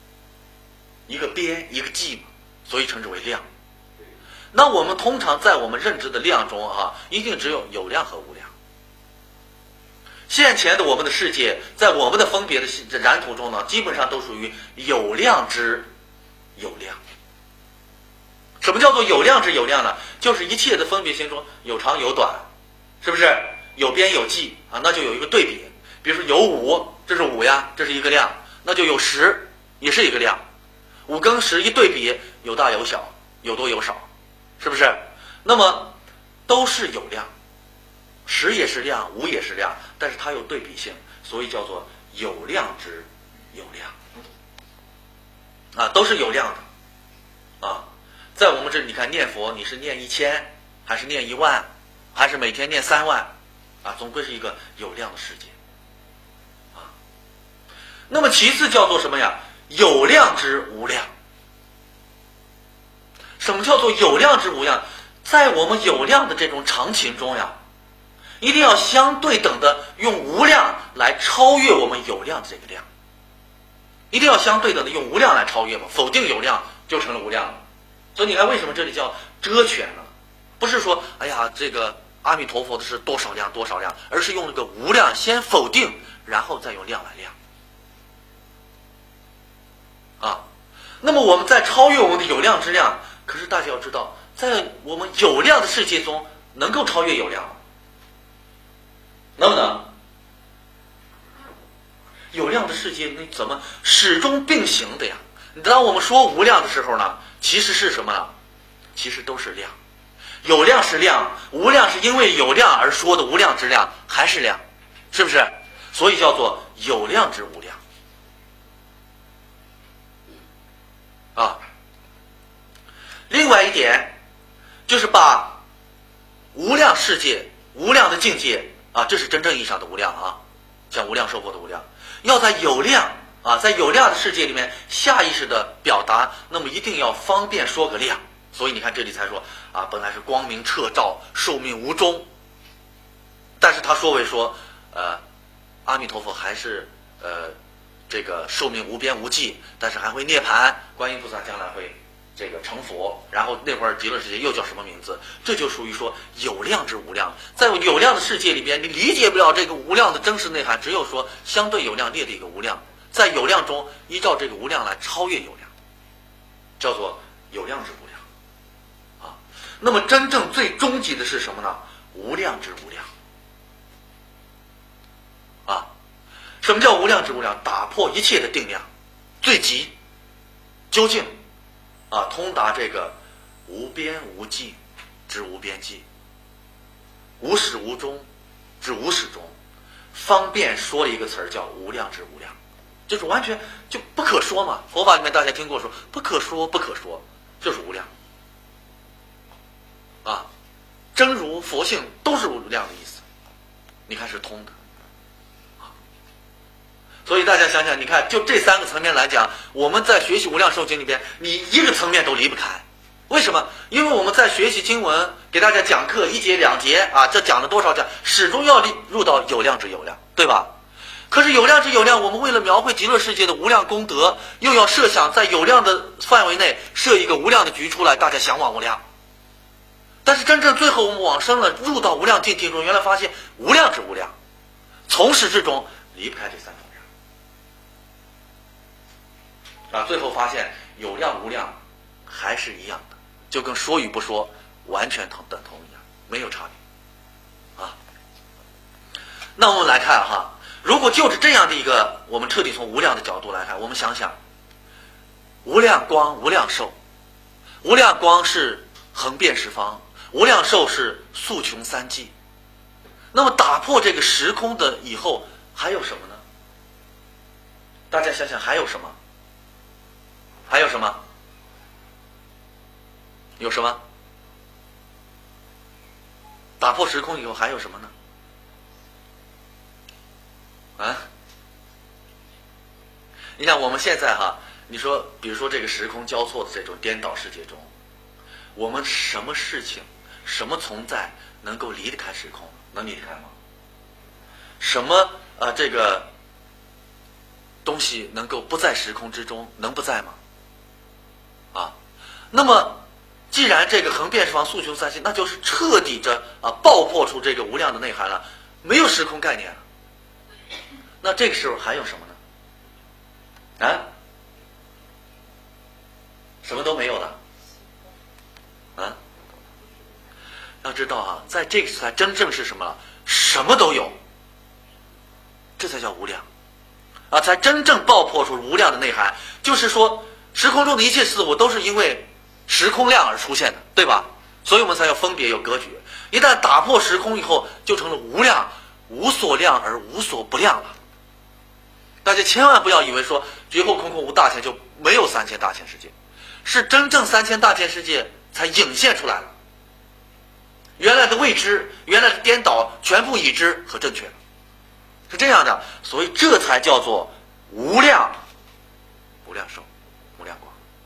边一个际嘛，所以称之为量。那我们通常在我们认知的量中啊，一定只有有量和无量。现前的我们的世界，在我们的分别的染土中呢，基本上都属于有量之有量。什么叫做有量之有量呢？就是一切的分别心中有长有短，是不是？有边有际啊，那就有一个对比。比如说有5，这是5呀，这是一个量，那就有10，也是一个量。5跟10一对比，有大有小，有多有少，是不是？那么都是有量，10也是量，5也是量，但是它有对比性，所以叫做有量之有量啊，都是有量的啊。在我们这里，你看念佛，你是念1000，还是念1万，还是每天念3万啊？总归是一个有量的世界啊。那么其次叫做什么呀？有量之无量。什么叫做有量之无量？在我们有量的这种常情中呀，一定要相对等的用无量来超越我们有量的这个量，一定要相对等的用无量来超越嘛，否定有量就成了无量了。所以你看为什么这里叫遮全呢？不是说哎呀这个阿弥陀佛的是多少量多少量，而是用这个无量先否定，然后再用量来量啊。那么我们在超越我们的有量之量，可是大家要知道，在我们有量的世界中能够超越有量吗？能不能？有量的世界你怎么始终并行的呀？当我们说无量的时候呢，其实是什么呢？其实都是量。有量是量，无量是因为有量而说的无量之量，还是量，是不是？所以叫做有量之无量啊。另外一点就是把无量世界、无量的境界啊，这是真正意义上的无量啊，像无量寿佛的无量，要在有量啊，在有量的世界里面下意识的表达，那么一定要方便说个量。所以你看这里才说啊，本来是光明彻照，寿命无终，但是他说为说阿弥陀佛还是这个寿命无边无际，但是还会涅槃，观音菩萨将来会这个成佛，然后那会儿极乐世界又叫什么名字？这就属于说有量之无量。在有量的世界里边，你理解不了这个无量的真实内涵，只有说相对有量列的一个无量，在有量中依照这个无量来超越有量，叫做有量之无量啊。那么真正最终极的是什么呢？无量之无量啊。什么叫无量之无量？打破一切的定量，最极究竟啊，通达这个无边无际之无边际，无始无终之无始终，方便说了一个词儿叫无量之无量，就是完全就不可说嘛。佛法里面大家听过说不可说不可说，就是无量啊，真如佛性都是无量的意思，你看是通的啊。所以大家想想，你看就这3个层面来讲，我们在学习无量寿经里边，你一个层面都离不开。为什么？因为我们在学习经文，给大家讲课1节2节啊，这讲了多少讲，始终要入到有量之有量，对吧？可是有量之有量，我们为了描绘极乐世界的无量功德，又要设想在有量的范围内设一个无量的局出来，大家向往无量。但是真正最后我们往生了，入到无量境界中，原来发现无量之无量，从始至终离不开这3种量啊。最后发现有量无量还是一样的，就跟说与不说完全等同一样，没有差别啊。那我们来看哈，如果就是这样的一个，我们彻底从无量的角度来看，我们想想，无量光无量寿，无量光是横遍十方，无量寿是速穷三际。那么打破这个时空的以后还有什么呢？大家想想还有什么？还有什么？有什么？打破时空以后还有什么呢？啊？你看我们现在哈，你说比如说这个时空交错的这种颠倒世界中，我们什么事情什么存在能够离得开时空？能离得开吗？什么这个东西能够不在时空之中？能不在吗？啊，那么既然这个横遍十方速穷三际，那就是彻底着爆破出这个无量的内涵了，没有时空概念了。那这个时候还有什么呢？啊，什么都没有了啊！要知道啊，在这个时代真正是什么了？什么都有，这才叫无量啊！才真正爆破出无量的内涵。就是说，时空中的一切事物都是因为时空量而出现的，对吧？所以我们才要分别有隔绝。一旦打破时空以后，就成了无量，无所量而无所不量了。 大家千万不要以为说绝后空空无大千就没有三千大千世界，是真正三千大千世界才涌现出来了。原来的未知，原来的颠倒，全部已知和正确了，是这样的。所以这才叫做无量寿，无量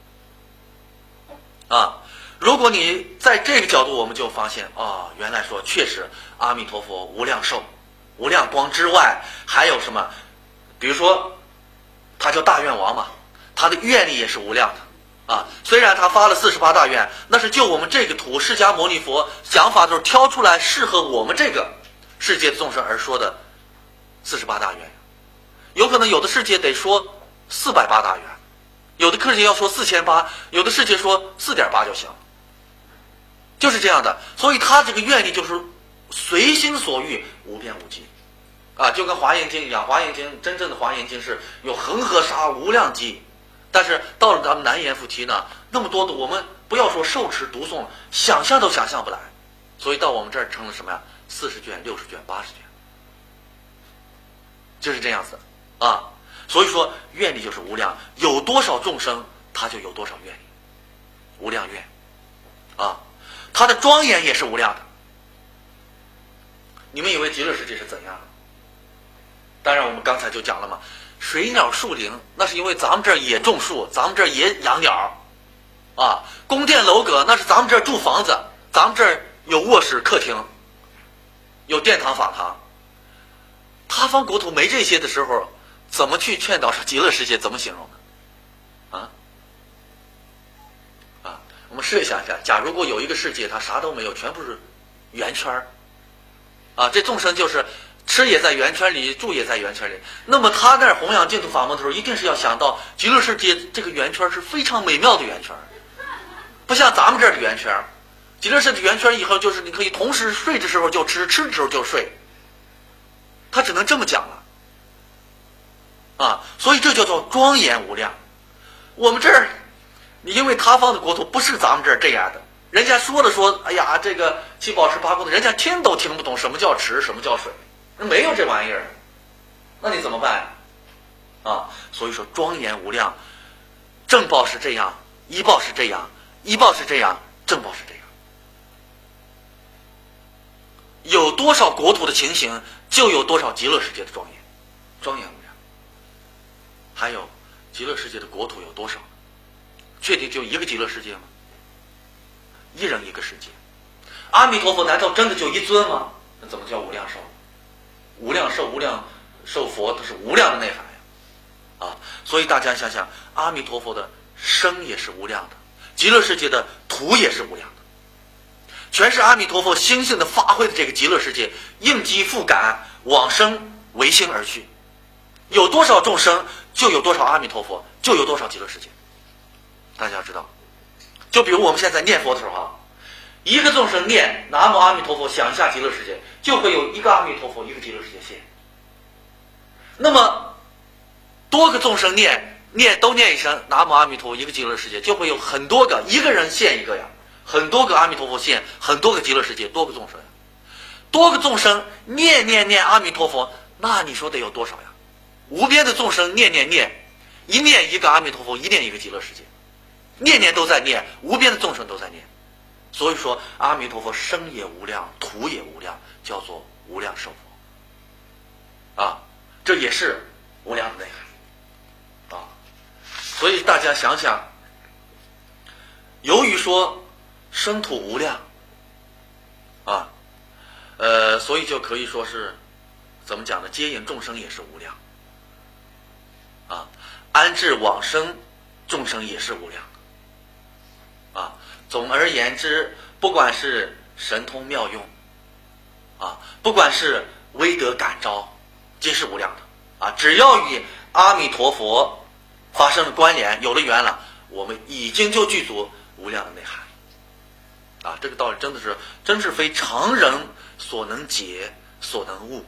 光啊！如果你在这个角度，我们就发现原来说确实阿弥陀佛无量寿、无量光之外，还有什么？比如说，他叫大愿王嘛，他的愿力也是无量的啊。虽然他发了48大愿，那是就我们这个土释迦牟尼佛想法的时候挑出来适合我们这个世界众生而说的48大愿。有可能有的世界得说480大愿，有的世界要说4800，有的世界说4.8就行，就是这样的。所以他这个愿力就是随心所欲，无边无际啊，就跟华严经一样。华严经真正的华严经是有恒河沙无量际，但是到了咱们南阎浮提呢，那么多的我们不要说受持读诵，想象都想象不来。所以到我们这儿成了什么呀？40卷、60卷、80卷，就是这样子啊。所以说愿力就是无量，有多少众生他就有多少愿力，无量愿啊。它的庄严也是无量的。你们以为极乐世界是怎样的？当然我们刚才就讲了嘛，水鸟树林，那是因为咱们这儿也种树，咱们这儿也养鸟啊。宫殿楼阁，那是咱们这儿住房子，咱们这儿有卧室客厅，有殿堂法堂。他方国土没这些的时候，怎么去劝导说极乐世界怎么形容呢？我们试想一下，假如果有一个世界它啥都没有，全部是圆圈这众生就是吃也在圆圈里，住也在圆圈里，那么他那儿弘扬净土法门的时候，一定是要想到极乐世界这个圆圈是非常美妙的圆圈，不像咱们这儿的圆圈。极乐世界圆圈以后就是你可以同时睡的时候就吃，吃的时候就睡，他只能这么讲了所以这叫做庄严无量。我们这儿你因为他方的国土不是咱们这儿这样的，人家说了说，哎呀，这个七宝十八功德，人家听都听不懂什么叫池，什么叫水，没有这玩意儿，那你怎么办所以说庄严无量，正报是这样，依报是这样，依报是这样，正报是这样。有多少国土的情形，就有多少极乐世界的庄严，庄严无量。还有极乐世界的国土有多少？确定就一个极乐世界吗？一人一个世界。阿弥陀佛难道真的就一尊吗？那怎么叫无量寿？无量寿、无量寿佛都是无量的内涵所以大家想想，阿弥陀佛的身也是无量的，极乐世界的土也是无量的，全是阿弥陀佛心性的发挥的这个极乐世界，应机复感，往生唯心而去。有多少众生，就有多少阿弥陀佛，就有多少极乐世界。大家知道，就比如我们现在念佛的时候一个众生念南无阿弥陀佛，想一下极乐世界，就会有一个阿弥陀佛，一个极乐世界现。那么多个众生都念一声南无阿弥陀佛，一个极乐世界，就会有很多个，一个人现一个呀，很多个阿弥陀佛现很多个极乐世界，多个众生呀，多个众生念阿弥陀佛，那你说得有多少呀？无边的众生念，一念一个阿弥陀佛，一念一个极乐世界，念都在念，无边的众生都在念。所以说阿弥陀佛身也无量，土也无量，叫做无量寿佛这也是无量的内涵所以大家想想，由于说身土无量所以就可以说是怎么讲呢？接引众生也是无量安置往生众生也是无量总而言之，不管是神通妙用不管是威德感召，皆是无量的只要与阿弥陀佛发生了关联，有了缘了，我们已经就具足无量的内涵这个道理真是非常人所能解所能悟，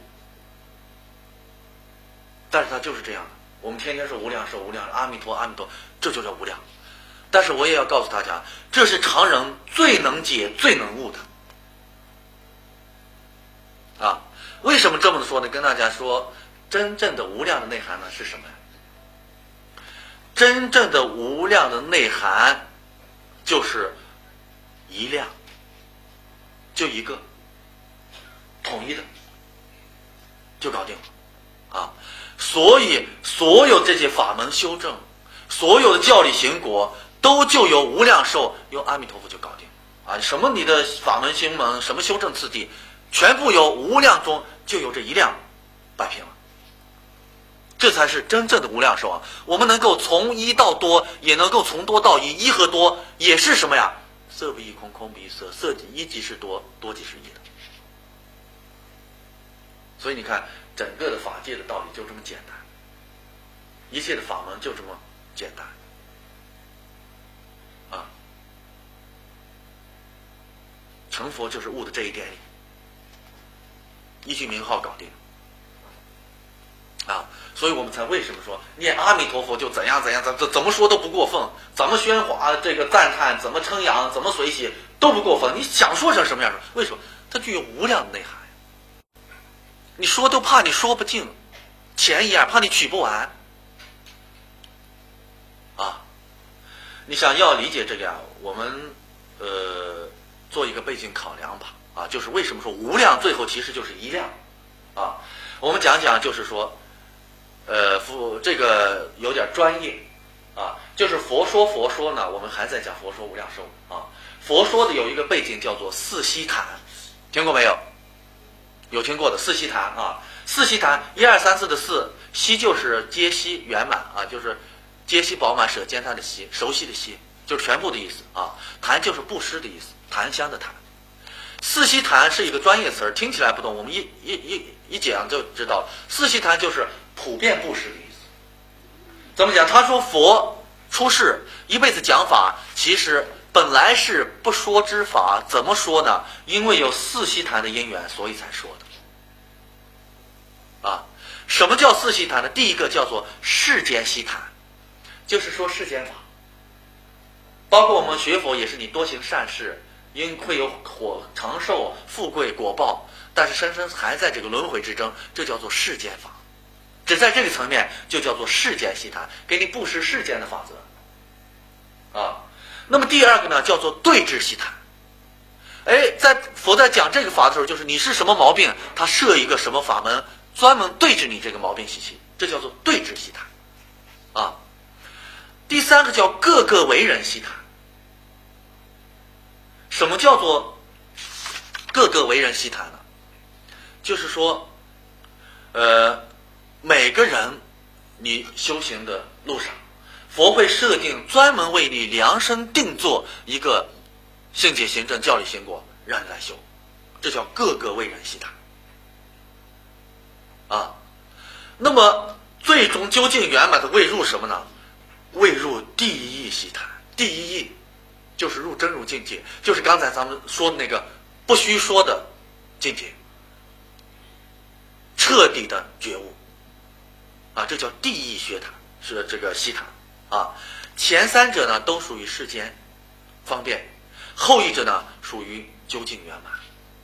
但是它就是这样的。我们天天说无量寿、无量阿弥陀、阿弥陀，这就叫无量。但是我也要告诉大家，这是常人最能解最能悟的为什么这么说呢？跟大家说， 真正的无量的内涵呢是什么呀？真正的无量的内涵就是一量，就一个统一的就搞定了啊！所以所有这些法门修正，所有的教理行果，都就由无量寿，由阿弥陀佛就搞定啊！什么你的法门行门，什么修正次第，全部由无量中就由这一量摆平了。这才是真正的无量寿啊！我们能够从一到多，也能够从多到一，一和多也是什么呀？色不异空，空不异色，色一即是多，多即是一的。所以你看，整个的法界的道理就这么简单，一切的法门就这么简单啊！成佛就是悟的这一点里，一句名号搞定啊！所以我们才为什么说念阿弥陀佛就怎样怎样，怎么说都不过分，怎么喧哗这个赞叹，怎么称扬，怎么随喜都不过分。你想说成什么样说？为什么？它具有无量的内涵。你说都怕你说不尽，钱一样怕你取不完啊！你想要理解这个呀，我们做一个背景考量吧啊，就是为什么说无量最后其实就是一量啊？我们讲讲就是说。这个有点专业啊，就是佛说呢，我们还在讲佛说无量寿啊。佛说的有一个背景叫做四悉檀，听过没有？有听过的四悉檀啊，四悉檀1、2、3、4的四，悉就是皆悉圆满啊，就是皆悉饱满舍兼他的悉，熟悉的悉，就是全部的意思啊。檀就是布施的意思，檀香的檀。四悉檀是一个专业词儿，听起来不懂，我们一讲就知道了。四悉檀就是普遍布施的意思。怎么讲？他说佛出世一辈子讲法，其实本来是不说之法，怎么说呢？因为有四悉檀的因缘，所以才说的。啊，什么叫四悉檀呢？第一个叫做世间悉檀，就是说世间法，包括我们学佛也是你多行善事，因会有长寿、富贵、果报，但是生生还在这个轮回之中，这叫做世间法。只在这个层面就叫做世间悉檀，给你布施世间的法则啊。那么第二个呢，叫做对治悉檀。佛在讲这个法的时候，就是你是什么毛病，他设一个什么法门，专门对治你这个毛病习气，这叫做对治悉檀啊。第三个叫个个为人悉檀。什么叫做个个为人悉檀呢？就是说，每个人你修行的路上，佛会设定专门为你量身定做一个性解行证教理行果，让你来修，这叫个个为人悉檀啊。那么最终究竟圆满的未入什么呢？未入第一义悉檀。第一义就是入真如境界，就是刚才咱们说的那个不虚说的境界，彻底的觉悟啊，这叫第一学檀，是这个悉檀啊。前三者呢都属于世间方便，后一者呢属于究竟圆满。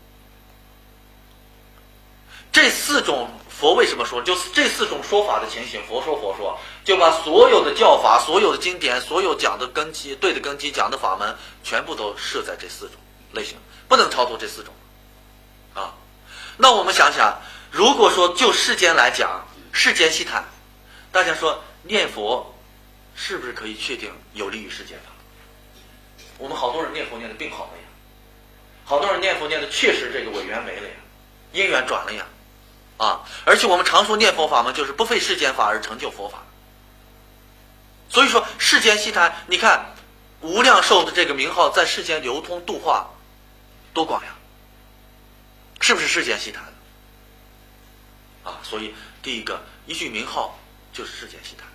这四种佛为什么说，就是这四种说法的情形，佛说，就把所有的教法、所有的经典、所有讲的根基、对的根基讲的法门，全部都设在这四种类型，不能超脱这四种啊。那我们想想，如果说就世间来讲，世间悉檀，大家说念佛是不是可以确定有利于世间法？我们好多人念佛念的病好了呀，好多人念佛念的确实这个违缘没了呀，因缘转了呀啊！而且我们常说念佛法门就是不费世间法而成就佛法。所以说世间悉檀，你看无量寿的这个名号在世间流通度化多广呀，是不是世间悉檀啊？所以第一个一句名号就是世间悉檀。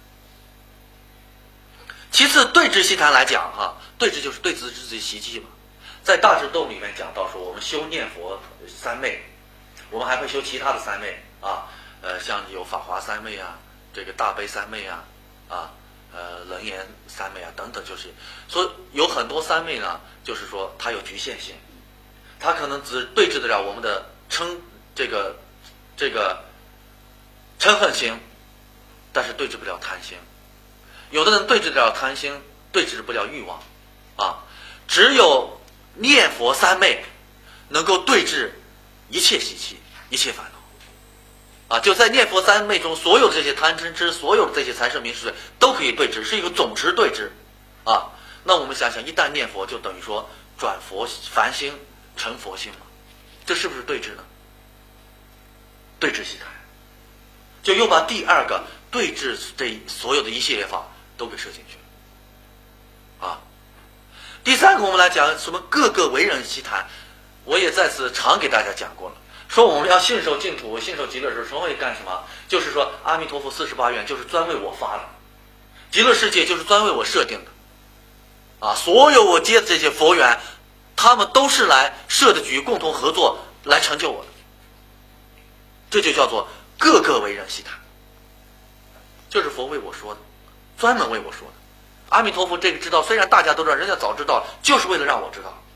其次对治悉檀来讲啊，对治就是对治自己习气嘛。在大智度里面讲到说，我们修念佛三昧，我们还会修其他的三昧啊，像有法华三昧啊，这个大悲三昧啊，楞严三昧啊等等，就是所以有很多三昧呢，就是说它有局限性，它可能只对治得了我们的嗔嗔恨心，但是对治不了贪心；有的人对治得了贪心，对治不了欲望。只有念佛三昧能够对治一切习气、一切烦恼。就在念佛三昧中，所有这些贪嗔痴，所有这些财色名食睡都可以对治，是一个总持对治。那我们想想，一旦念佛，就等于说转佛凡心成佛心嘛，这是不是对治呢？对治习贪，就又把第二个对治这所有的一系列法都给设进去了。第三个，我们来讲什么各个为人习贪。我也在此常给大家讲过了，说我们要信受净土，信受极乐世界，会干什么？就是说阿弥陀佛48愿就是专为我发的，极乐世界就是专为我设定的。所有我接的这些佛缘，他们都是来设的局，共同合作来成就我的。这就叫做各个为人习贪，就是佛为我说的，专门为我说的。阿弥陀佛这个知道，虽然大家都知道，人家早知道，就是为了让我知道。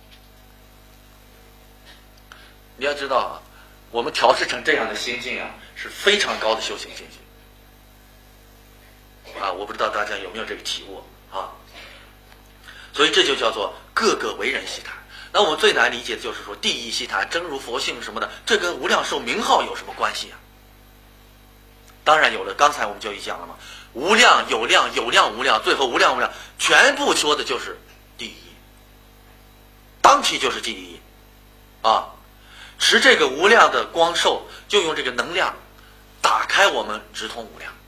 你要知道我们调试成这样的心境是非常高的修行境界。我不知道大家有没有这个体悟。所以这就叫做各个为人习贪。那我们最难理解的就是说第一习贪真如佛性什么的，这跟无量寿名号有什么关系？当然有了，刚才我们就讲了嘛，无量有量，有量无量，最后无量无量，全部说的就是第一，当体就是第一。持这个无量的光寿，就用这个能量打开我们直通无量。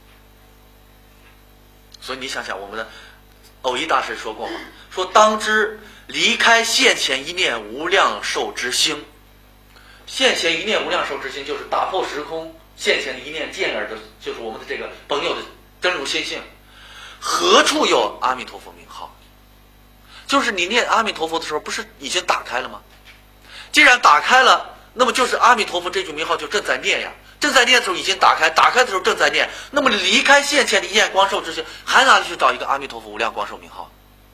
所以你想想，我们的藕益大师说过嘛，说当知离开现前一念无量寿之心。现前一念无量寿之心，就是打破时空现前的一念见耳的，就是我们的这个本有的真如心性。何处有阿弥陀佛名号？就是你念阿弥陀佛的时候，不是已经打开了吗？既然打开了，那么就是阿弥陀佛这句名号就正在念呀，正在念的时候已经打开，打开的时候正在念。那么离开现前的一念光寿之心，还哪里去找一个阿弥陀佛无量光寿名号？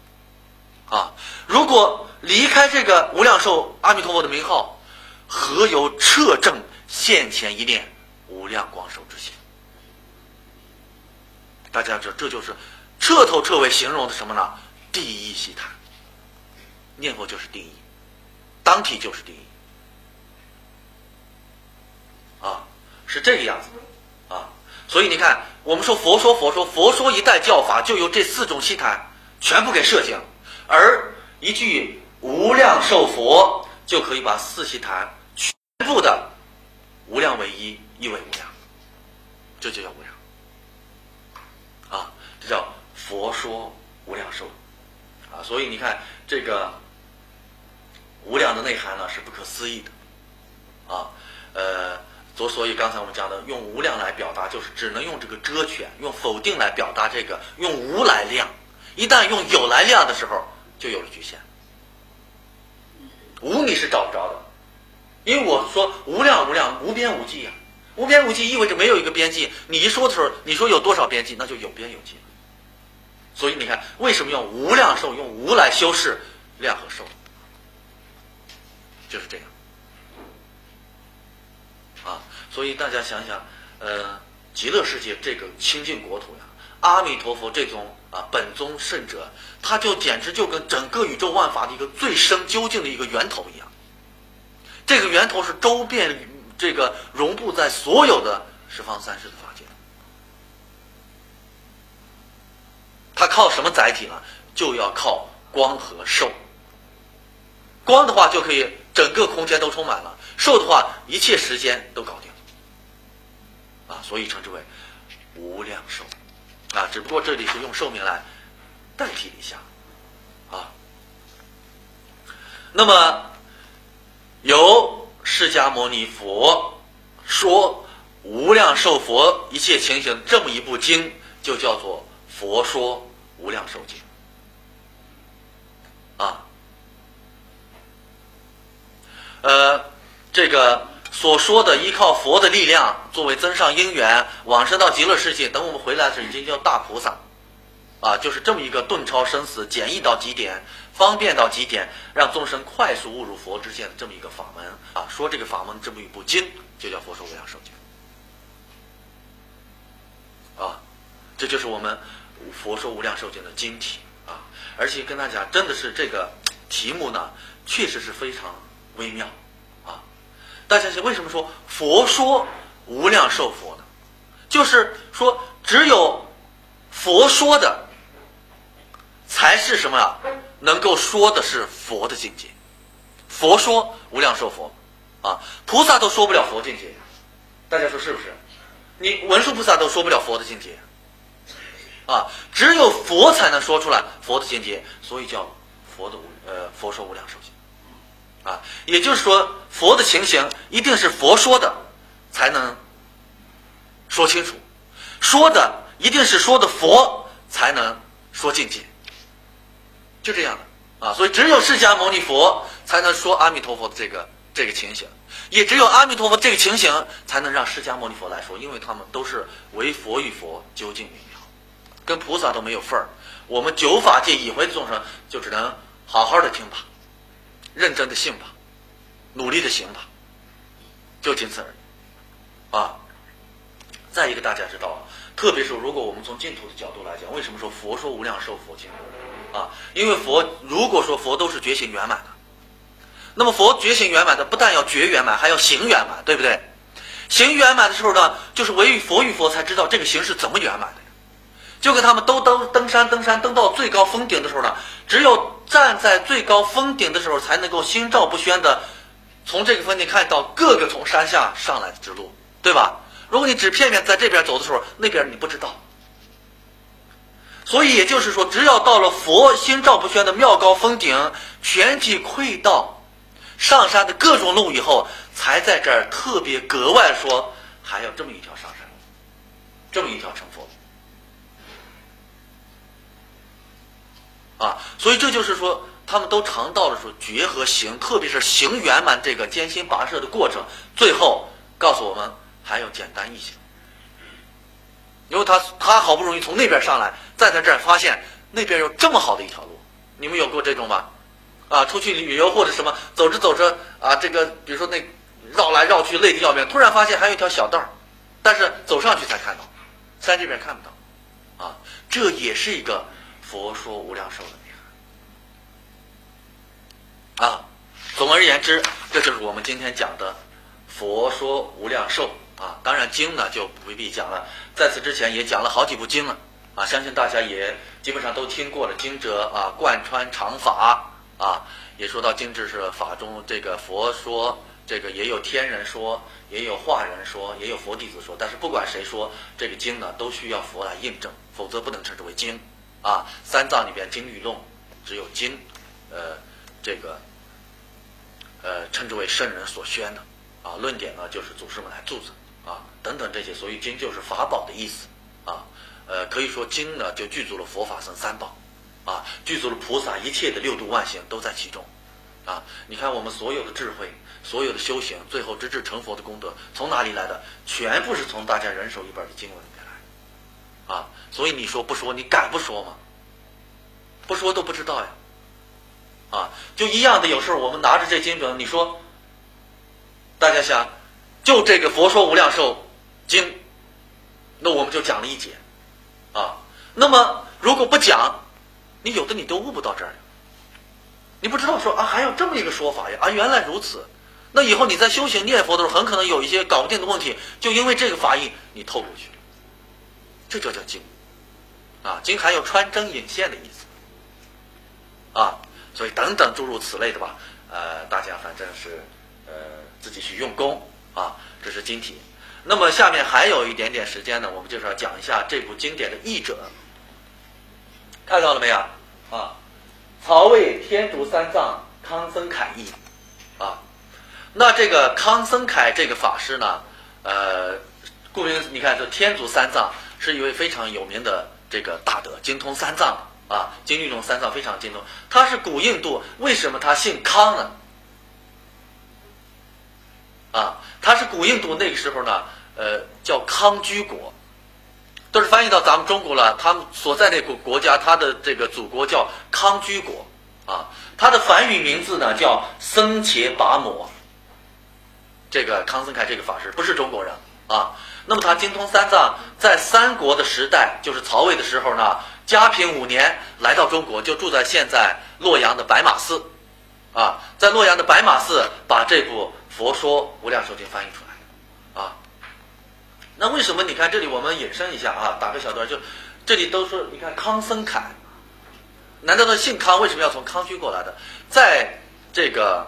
如果离开这个无量寿阿弥陀佛的名号，何由彻证现前一念无量光寿之心？大家知道，这就是彻头彻尾形容的什么呢？第一习贪。念佛就是第一，当体就是第一。是这个样子的。所以你看，我们说佛说一代教法，就由这4种习贪全部给设定了，而一句无量寿佛就可以把4习贪全部的无量为一，一为无量，这就叫无量。这叫佛说无量寿。所以你看这个无量的内涵呢是不可思议的。所以刚才我们讲的用无量来表达，就是只能用这个遮权，用否定来表达这个，用无来量。一旦用有来量的时候，就有了局限。无你是找不着的，因为我说无量无量，无边无际呀。无边无际意味着没有一个边际，你一说的时候，你说有多少边际，那就有边有际。所以你看，为什么用无量寿，用无来修饰量和寿，就是这样。所以大家想想，极乐世界这个清净国土呀，阿弥陀佛这种本宗圣者，他就简直就跟整个宇宙万法的一个最深究竟的一个源头一样。这个源头是周遍这个容布在所有的十方三世的法界。它靠什么载体呢？就要靠光和寿。光的话就可以整个空间都充满了，寿的话一切时间都搞定。所以称之为无量寿。只不过这里是用寿命来代替一下。那么由释迦牟尼佛说无量寿佛一切情形这么一部经，就叫做佛说无量寿经。这个所说的依靠佛的力量作为增上因缘，往生到极乐世界，等我们回来时已经叫大菩萨。就是这么一个顿超生死，简易到极点，方便到极点，让众生快速悟入佛之见的这么一个法门。说这个法门这么一部经，就叫佛说无量寿经。 啊，这就是我们佛说无量寿经的经题啊。而且跟大家真的是这个题目呢，确实是非常微妙啊。大家为什么说佛说无量寿佛呢？就是说只有佛说的才是什么啊？能够说的是佛的境界。佛说无量寿佛啊，菩萨都说不了佛境界，大家说是不是？你文殊菩萨都说不了佛的境界啊，只有佛才能说出来佛的境界，所以叫佛说无量寿经啊。也就是说，佛的情形一定是佛说的才能说清楚，说的一定是说的佛才能说境界，就这样的啊。所以只有释迦牟尼佛才能说阿弥陀佛的这个情形，也只有阿弥陀佛这个情形才能让释迦牟尼佛来说，因为他们都是为佛与佛究竟明了，跟菩萨都没有份儿。我们九法界已回的众生就只能好好的听吧，认真的信吧，努力的行吧，就仅此而已啊。再一个，大家知道，特别是如果我们从净土的角度来讲，为什么说佛说无量寿佛经啊？因为如果说佛都是觉醒圆满的，那么佛觉醒圆满的不但要觉圆满，还要行圆满，对不对？行圆满的时候呢，就是唯有佛与佛才知道这个行是怎么圆满的。就跟他们都登山登到最高峰顶的时候呢，只有站在最高峰顶的时候，才能够心照不宣的从这个峰顶看到各个从山下上来的之路，对吧？如果你只片面在这边走的时候，那边你不知道。所以也就是说，只要到了佛心照不宣的妙高峰顶，全体窥到上山的各种路以后，才在这儿特别格外说还有这么一条上山路，这么一条成佛路啊。所以这就是说他们都尝到了说觉和行，特别是行圆满这个艰辛跋涉的过程，最后告诉我们还有简单易行。因为他好不容易从那边上来，再在这儿发现那边有这么好的一条路，你们有过这种吗？啊，出去旅游或者什么，走着走着啊，这个比如说那绕来绕去累得要命，突然发现还有一条小道，但是走上去才看到，山这边看不到啊。这也是一个佛说无量寿的内涵啊。总而言之，这就是我们今天讲的佛说无量寿啊。当然经呢就不必讲了，在此之前也讲了好几部经了啊，相信大家也基本上都听过了。经者啊贯穿常法啊，也说到经智是法中这个佛说，这个也有天人说，也有化人说，也有佛弟子说，但是不管谁说这个经呢，都需要佛来印证，否则不能称之为经啊。三藏里边经律论只有经称之为圣人所宣的啊，论点呢就是祖师们来注的啊，等等这些，所以经就是法宝的意思啊。可以说经呢就具足了佛法僧三宝啊，具足了菩萨一切的六度万行都在其中啊。你看我们所有的智慧，所有的修行，最后直至成佛的功德，从哪里来的？全部是从大家人手一本的经文里面来啊。所以你说不说，你敢不说吗？不说都不知道呀啊。就一样的，有时候我们拿着这经本，你说大家想，就这个佛说无量寿经，那我们就讲了一节啊。那么如果不讲，你有的你都悟不到这儿，你不知道说啊还有这么一个说法呀，啊原来如此。那以后你在修行念佛的时候，很可能有一些搞不定的问题，就因为这个法义你透过去了，这就叫经啊。经还有穿针引线的意思啊。所以等等诸如此类的吧，大家反正是自己去用功啊，这是经题。那么下面还有一点点时间呢，我们就是要讲一下这部经典的译者，看到了没有啊？曹魏天竺三藏康僧铠译啊。那这个康僧铠这个法师呢，顾名你看，这天竺三藏是一位非常有名的这个大德，精通三藏啊，经律中三藏非常精通。他是古印度，为什么他姓康呢？啊，他是古印度那个时候呢，叫康居国，都是翻译到咱们中国了。他们所在那个国家，他的这个祖国叫康居国啊。他的梵语名字呢叫僧伽跋摩。这个康僧铠这个法师不是中国人啊， 那么他精通三藏，在三国的时代，就是曹魏的时候呢，嘉平5年来到中国，就住在现在洛阳的白马寺，啊，在洛阳的白马寺把这部《佛说无量寿经》翻译出来，啊，那为什么你看这里我们引申一下啊，打个小段，就这里都说，你看康僧楷，难道他姓康，为什么要从康居过来的？在这个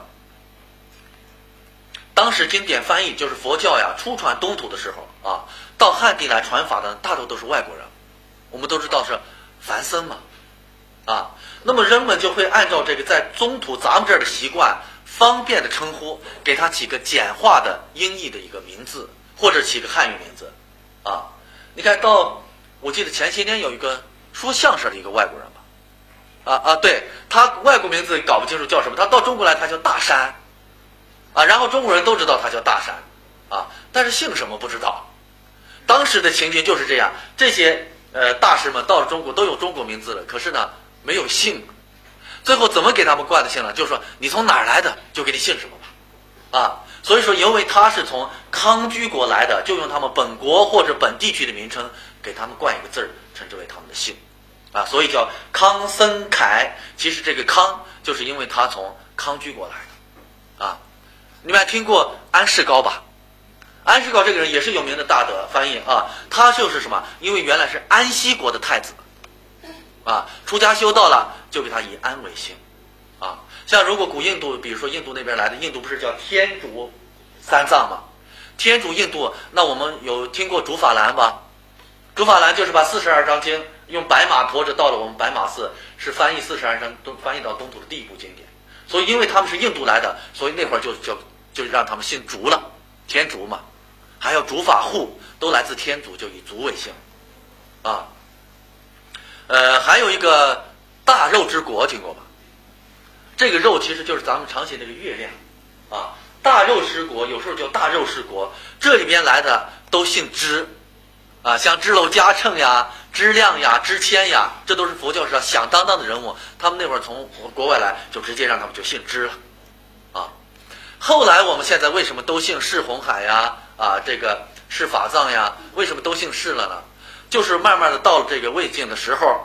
当时经典翻译，就是佛教呀初传东土的时候啊，到汉地来传法的大多都是外国人，我们都知道是梵僧嘛，啊，那么人们就会按照这个在中土咱们这儿的习惯，方便的称呼，给他起个简化的音译的一个名字，或者起个汉语名字，啊，你看到我记得前些年有一个说相声的一个外国人吧，对，他外国名字搞不清楚叫什么，他到中国来他叫大山，啊，然后中国人都知道他叫大山，啊，但是姓什么不知道。当时的情景就是这样，这些大师们到了中国都有中国名字了，可是呢没有姓，最后怎么给他们冠的姓呢？就是说你从哪儿来的就给你姓什么吧，啊，所以说因为他是从康居国来的，就用他们本国或者本地区的名称给他们冠一个字儿，称之为他们的姓，啊，所以叫康僧楷。其实这个康就是因为他从康居国来的，啊，你们还听过安世高吧？安世高这个人也是有名的大德翻译啊，他就是什么？因为原来是安息国的太子，啊，出家修道了，就给他以安为姓，啊，像如果古印度，比如说印度那边来的，印度不是叫天竺三藏吗？天竺印度，那我们有听过竺法兰吧？竺法兰就是把42章经用白马驮着到了我们白马寺，是翻译42章都翻译到东土的第一部经典。所以因为他们是印度来的，所以那会儿就让他们姓竺了，天竺嘛。还有竺法护都来自天竺，就以竺为姓，啊，还有一个大肉之国，听过吧？这个肉其实就是咱们常写那个月亮，啊，大肉之国有时候叫大肉之国，这里边来的都姓支，啊，像支娄迦谶呀、支亮呀、支谦呀，这都是佛教上响当当的人物，他们那会儿从国外来，就直接让他们就姓支了，啊，后来我们现在为什么都姓释弘海呀？啊，这个释法藏呀，为什么都姓释了呢？就是慢慢的到了这个魏晋的时候，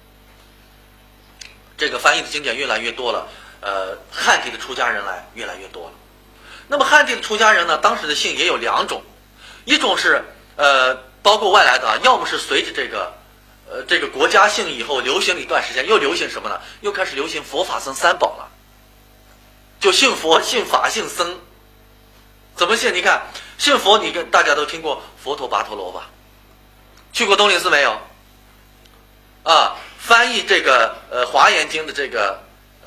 这个翻译的经典越来越多了，汉地的出家人来越来越多了。那么汉地的出家人呢，当时的姓也有2种，一种是包括外来的，要么是随着这个国家姓以后流行了一段时间，又流行什么呢？又开始流行佛法僧三宝了，就姓佛、姓法、姓僧。怎么姓？你看姓佛，你跟大家都听过佛陀跋陀罗吧？去过东林寺没有？啊，翻译这个华严经的这个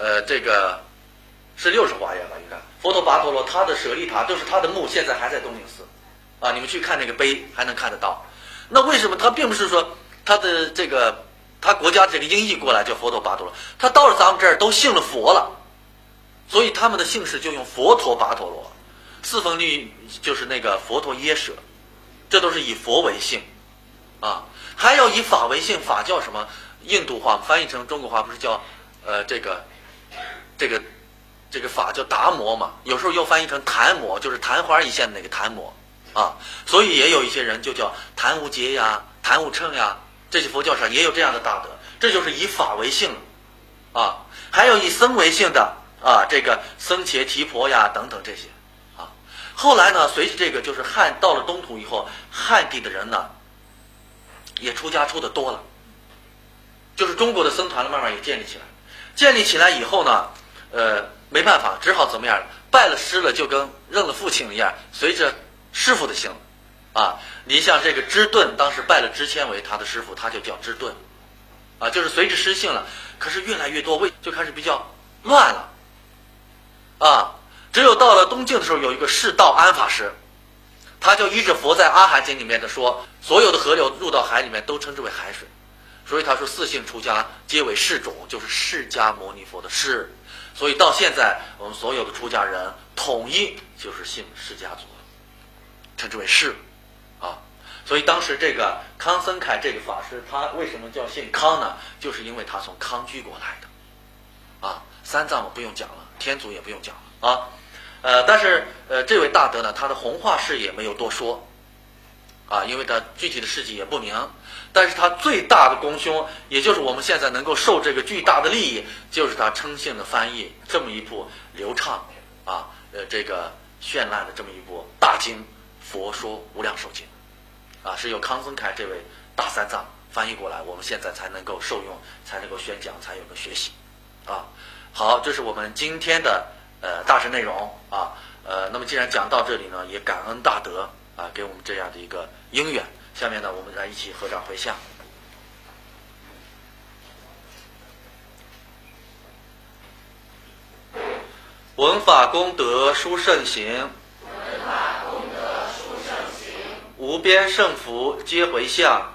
是60华严吧？你看佛陀跋陀罗，他的舍利塔就是他的墓，现在还在东林寺，啊，你们去看那个碑还能看得到。那为什么他并不是说他的这个他国家这个音译过来叫佛陀跋陀罗，他到了咱们这儿都信了佛了，所以他们的姓氏就用佛陀跋陀罗。4分律就是那个佛陀耶舍，这都是以佛为姓，啊，还有以法为姓，法叫什么？印度话翻译成中国话不是叫这个法叫达摩嘛？有时候又翻译成昙摩，就是昙花一现的那个昙摩，啊，所以也有一些人就叫昙无劫呀、昙无称呀，这些佛教上也有这样的大德，这就是以法为姓，啊，还有以僧为姓的啊，这个僧伽提婆呀等等这些。后来呢，随着这个就是到了东土以后，汉地的人呢也出家出的多了，就是中国的僧团慢慢也建立起来。建立起来以后呢，没办法，只好怎么样？拜了师了，就跟认了父亲一样，随着师傅的姓，啊，你像这个支顿，当时拜了支谦为他的师傅，他就叫支顿，啊，就是随着师姓了。可是越来越多，就开始比较乱了，啊。只有到了东晋的时候，有一个释道安法师，他就依着佛在阿含经里面的说，所有的河流入到海里面都称之为海水，所以他说4姓出家皆为释种，就是释迦牟尼佛的释。所以到现在我们所有的出家人统一就是姓释迦族，称之为释，啊。所以当时这个康僧楷这个法师，他为什么叫姓康呢？就是因为他从康居国来的，啊，三藏我不用讲了，天竺也不用讲了，啊。但是这位大德呢，他的弘化事业没有多说， 啊，因为它具体的事迹也不明。但是它最大的功勋，也就是我们现在能够受这个巨大的利益，就是它称性的翻译这么一部流畅啊这个绚烂的这么一部大经《佛说无量寿经》啊，是由康僧凯这位大三藏翻译过来，我们现在才能够受用，才能够宣讲，才有个学习啊。好，这是我们今天的大致内容啊。那么既然讲到这里呢，也感恩大德啊给我们这样的一个因缘。下面呢，我们来一起合掌回向。闻法功德殊胜行，无边胜福皆回向，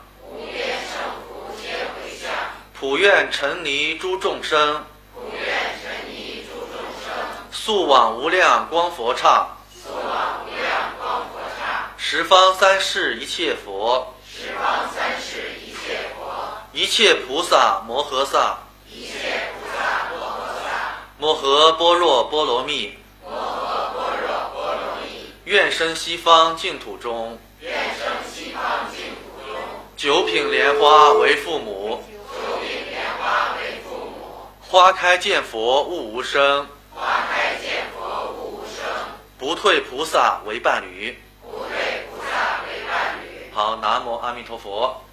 普愿沉溺诸众生，速往无量光佛刹，十方三世一切佛，一切菩萨摩诃萨，摩诃般若波罗蜜，愿生西方净土中，九品莲花为父母，花开见佛悟无生，不退菩萨为伴侣。好，南无阿弥陀佛。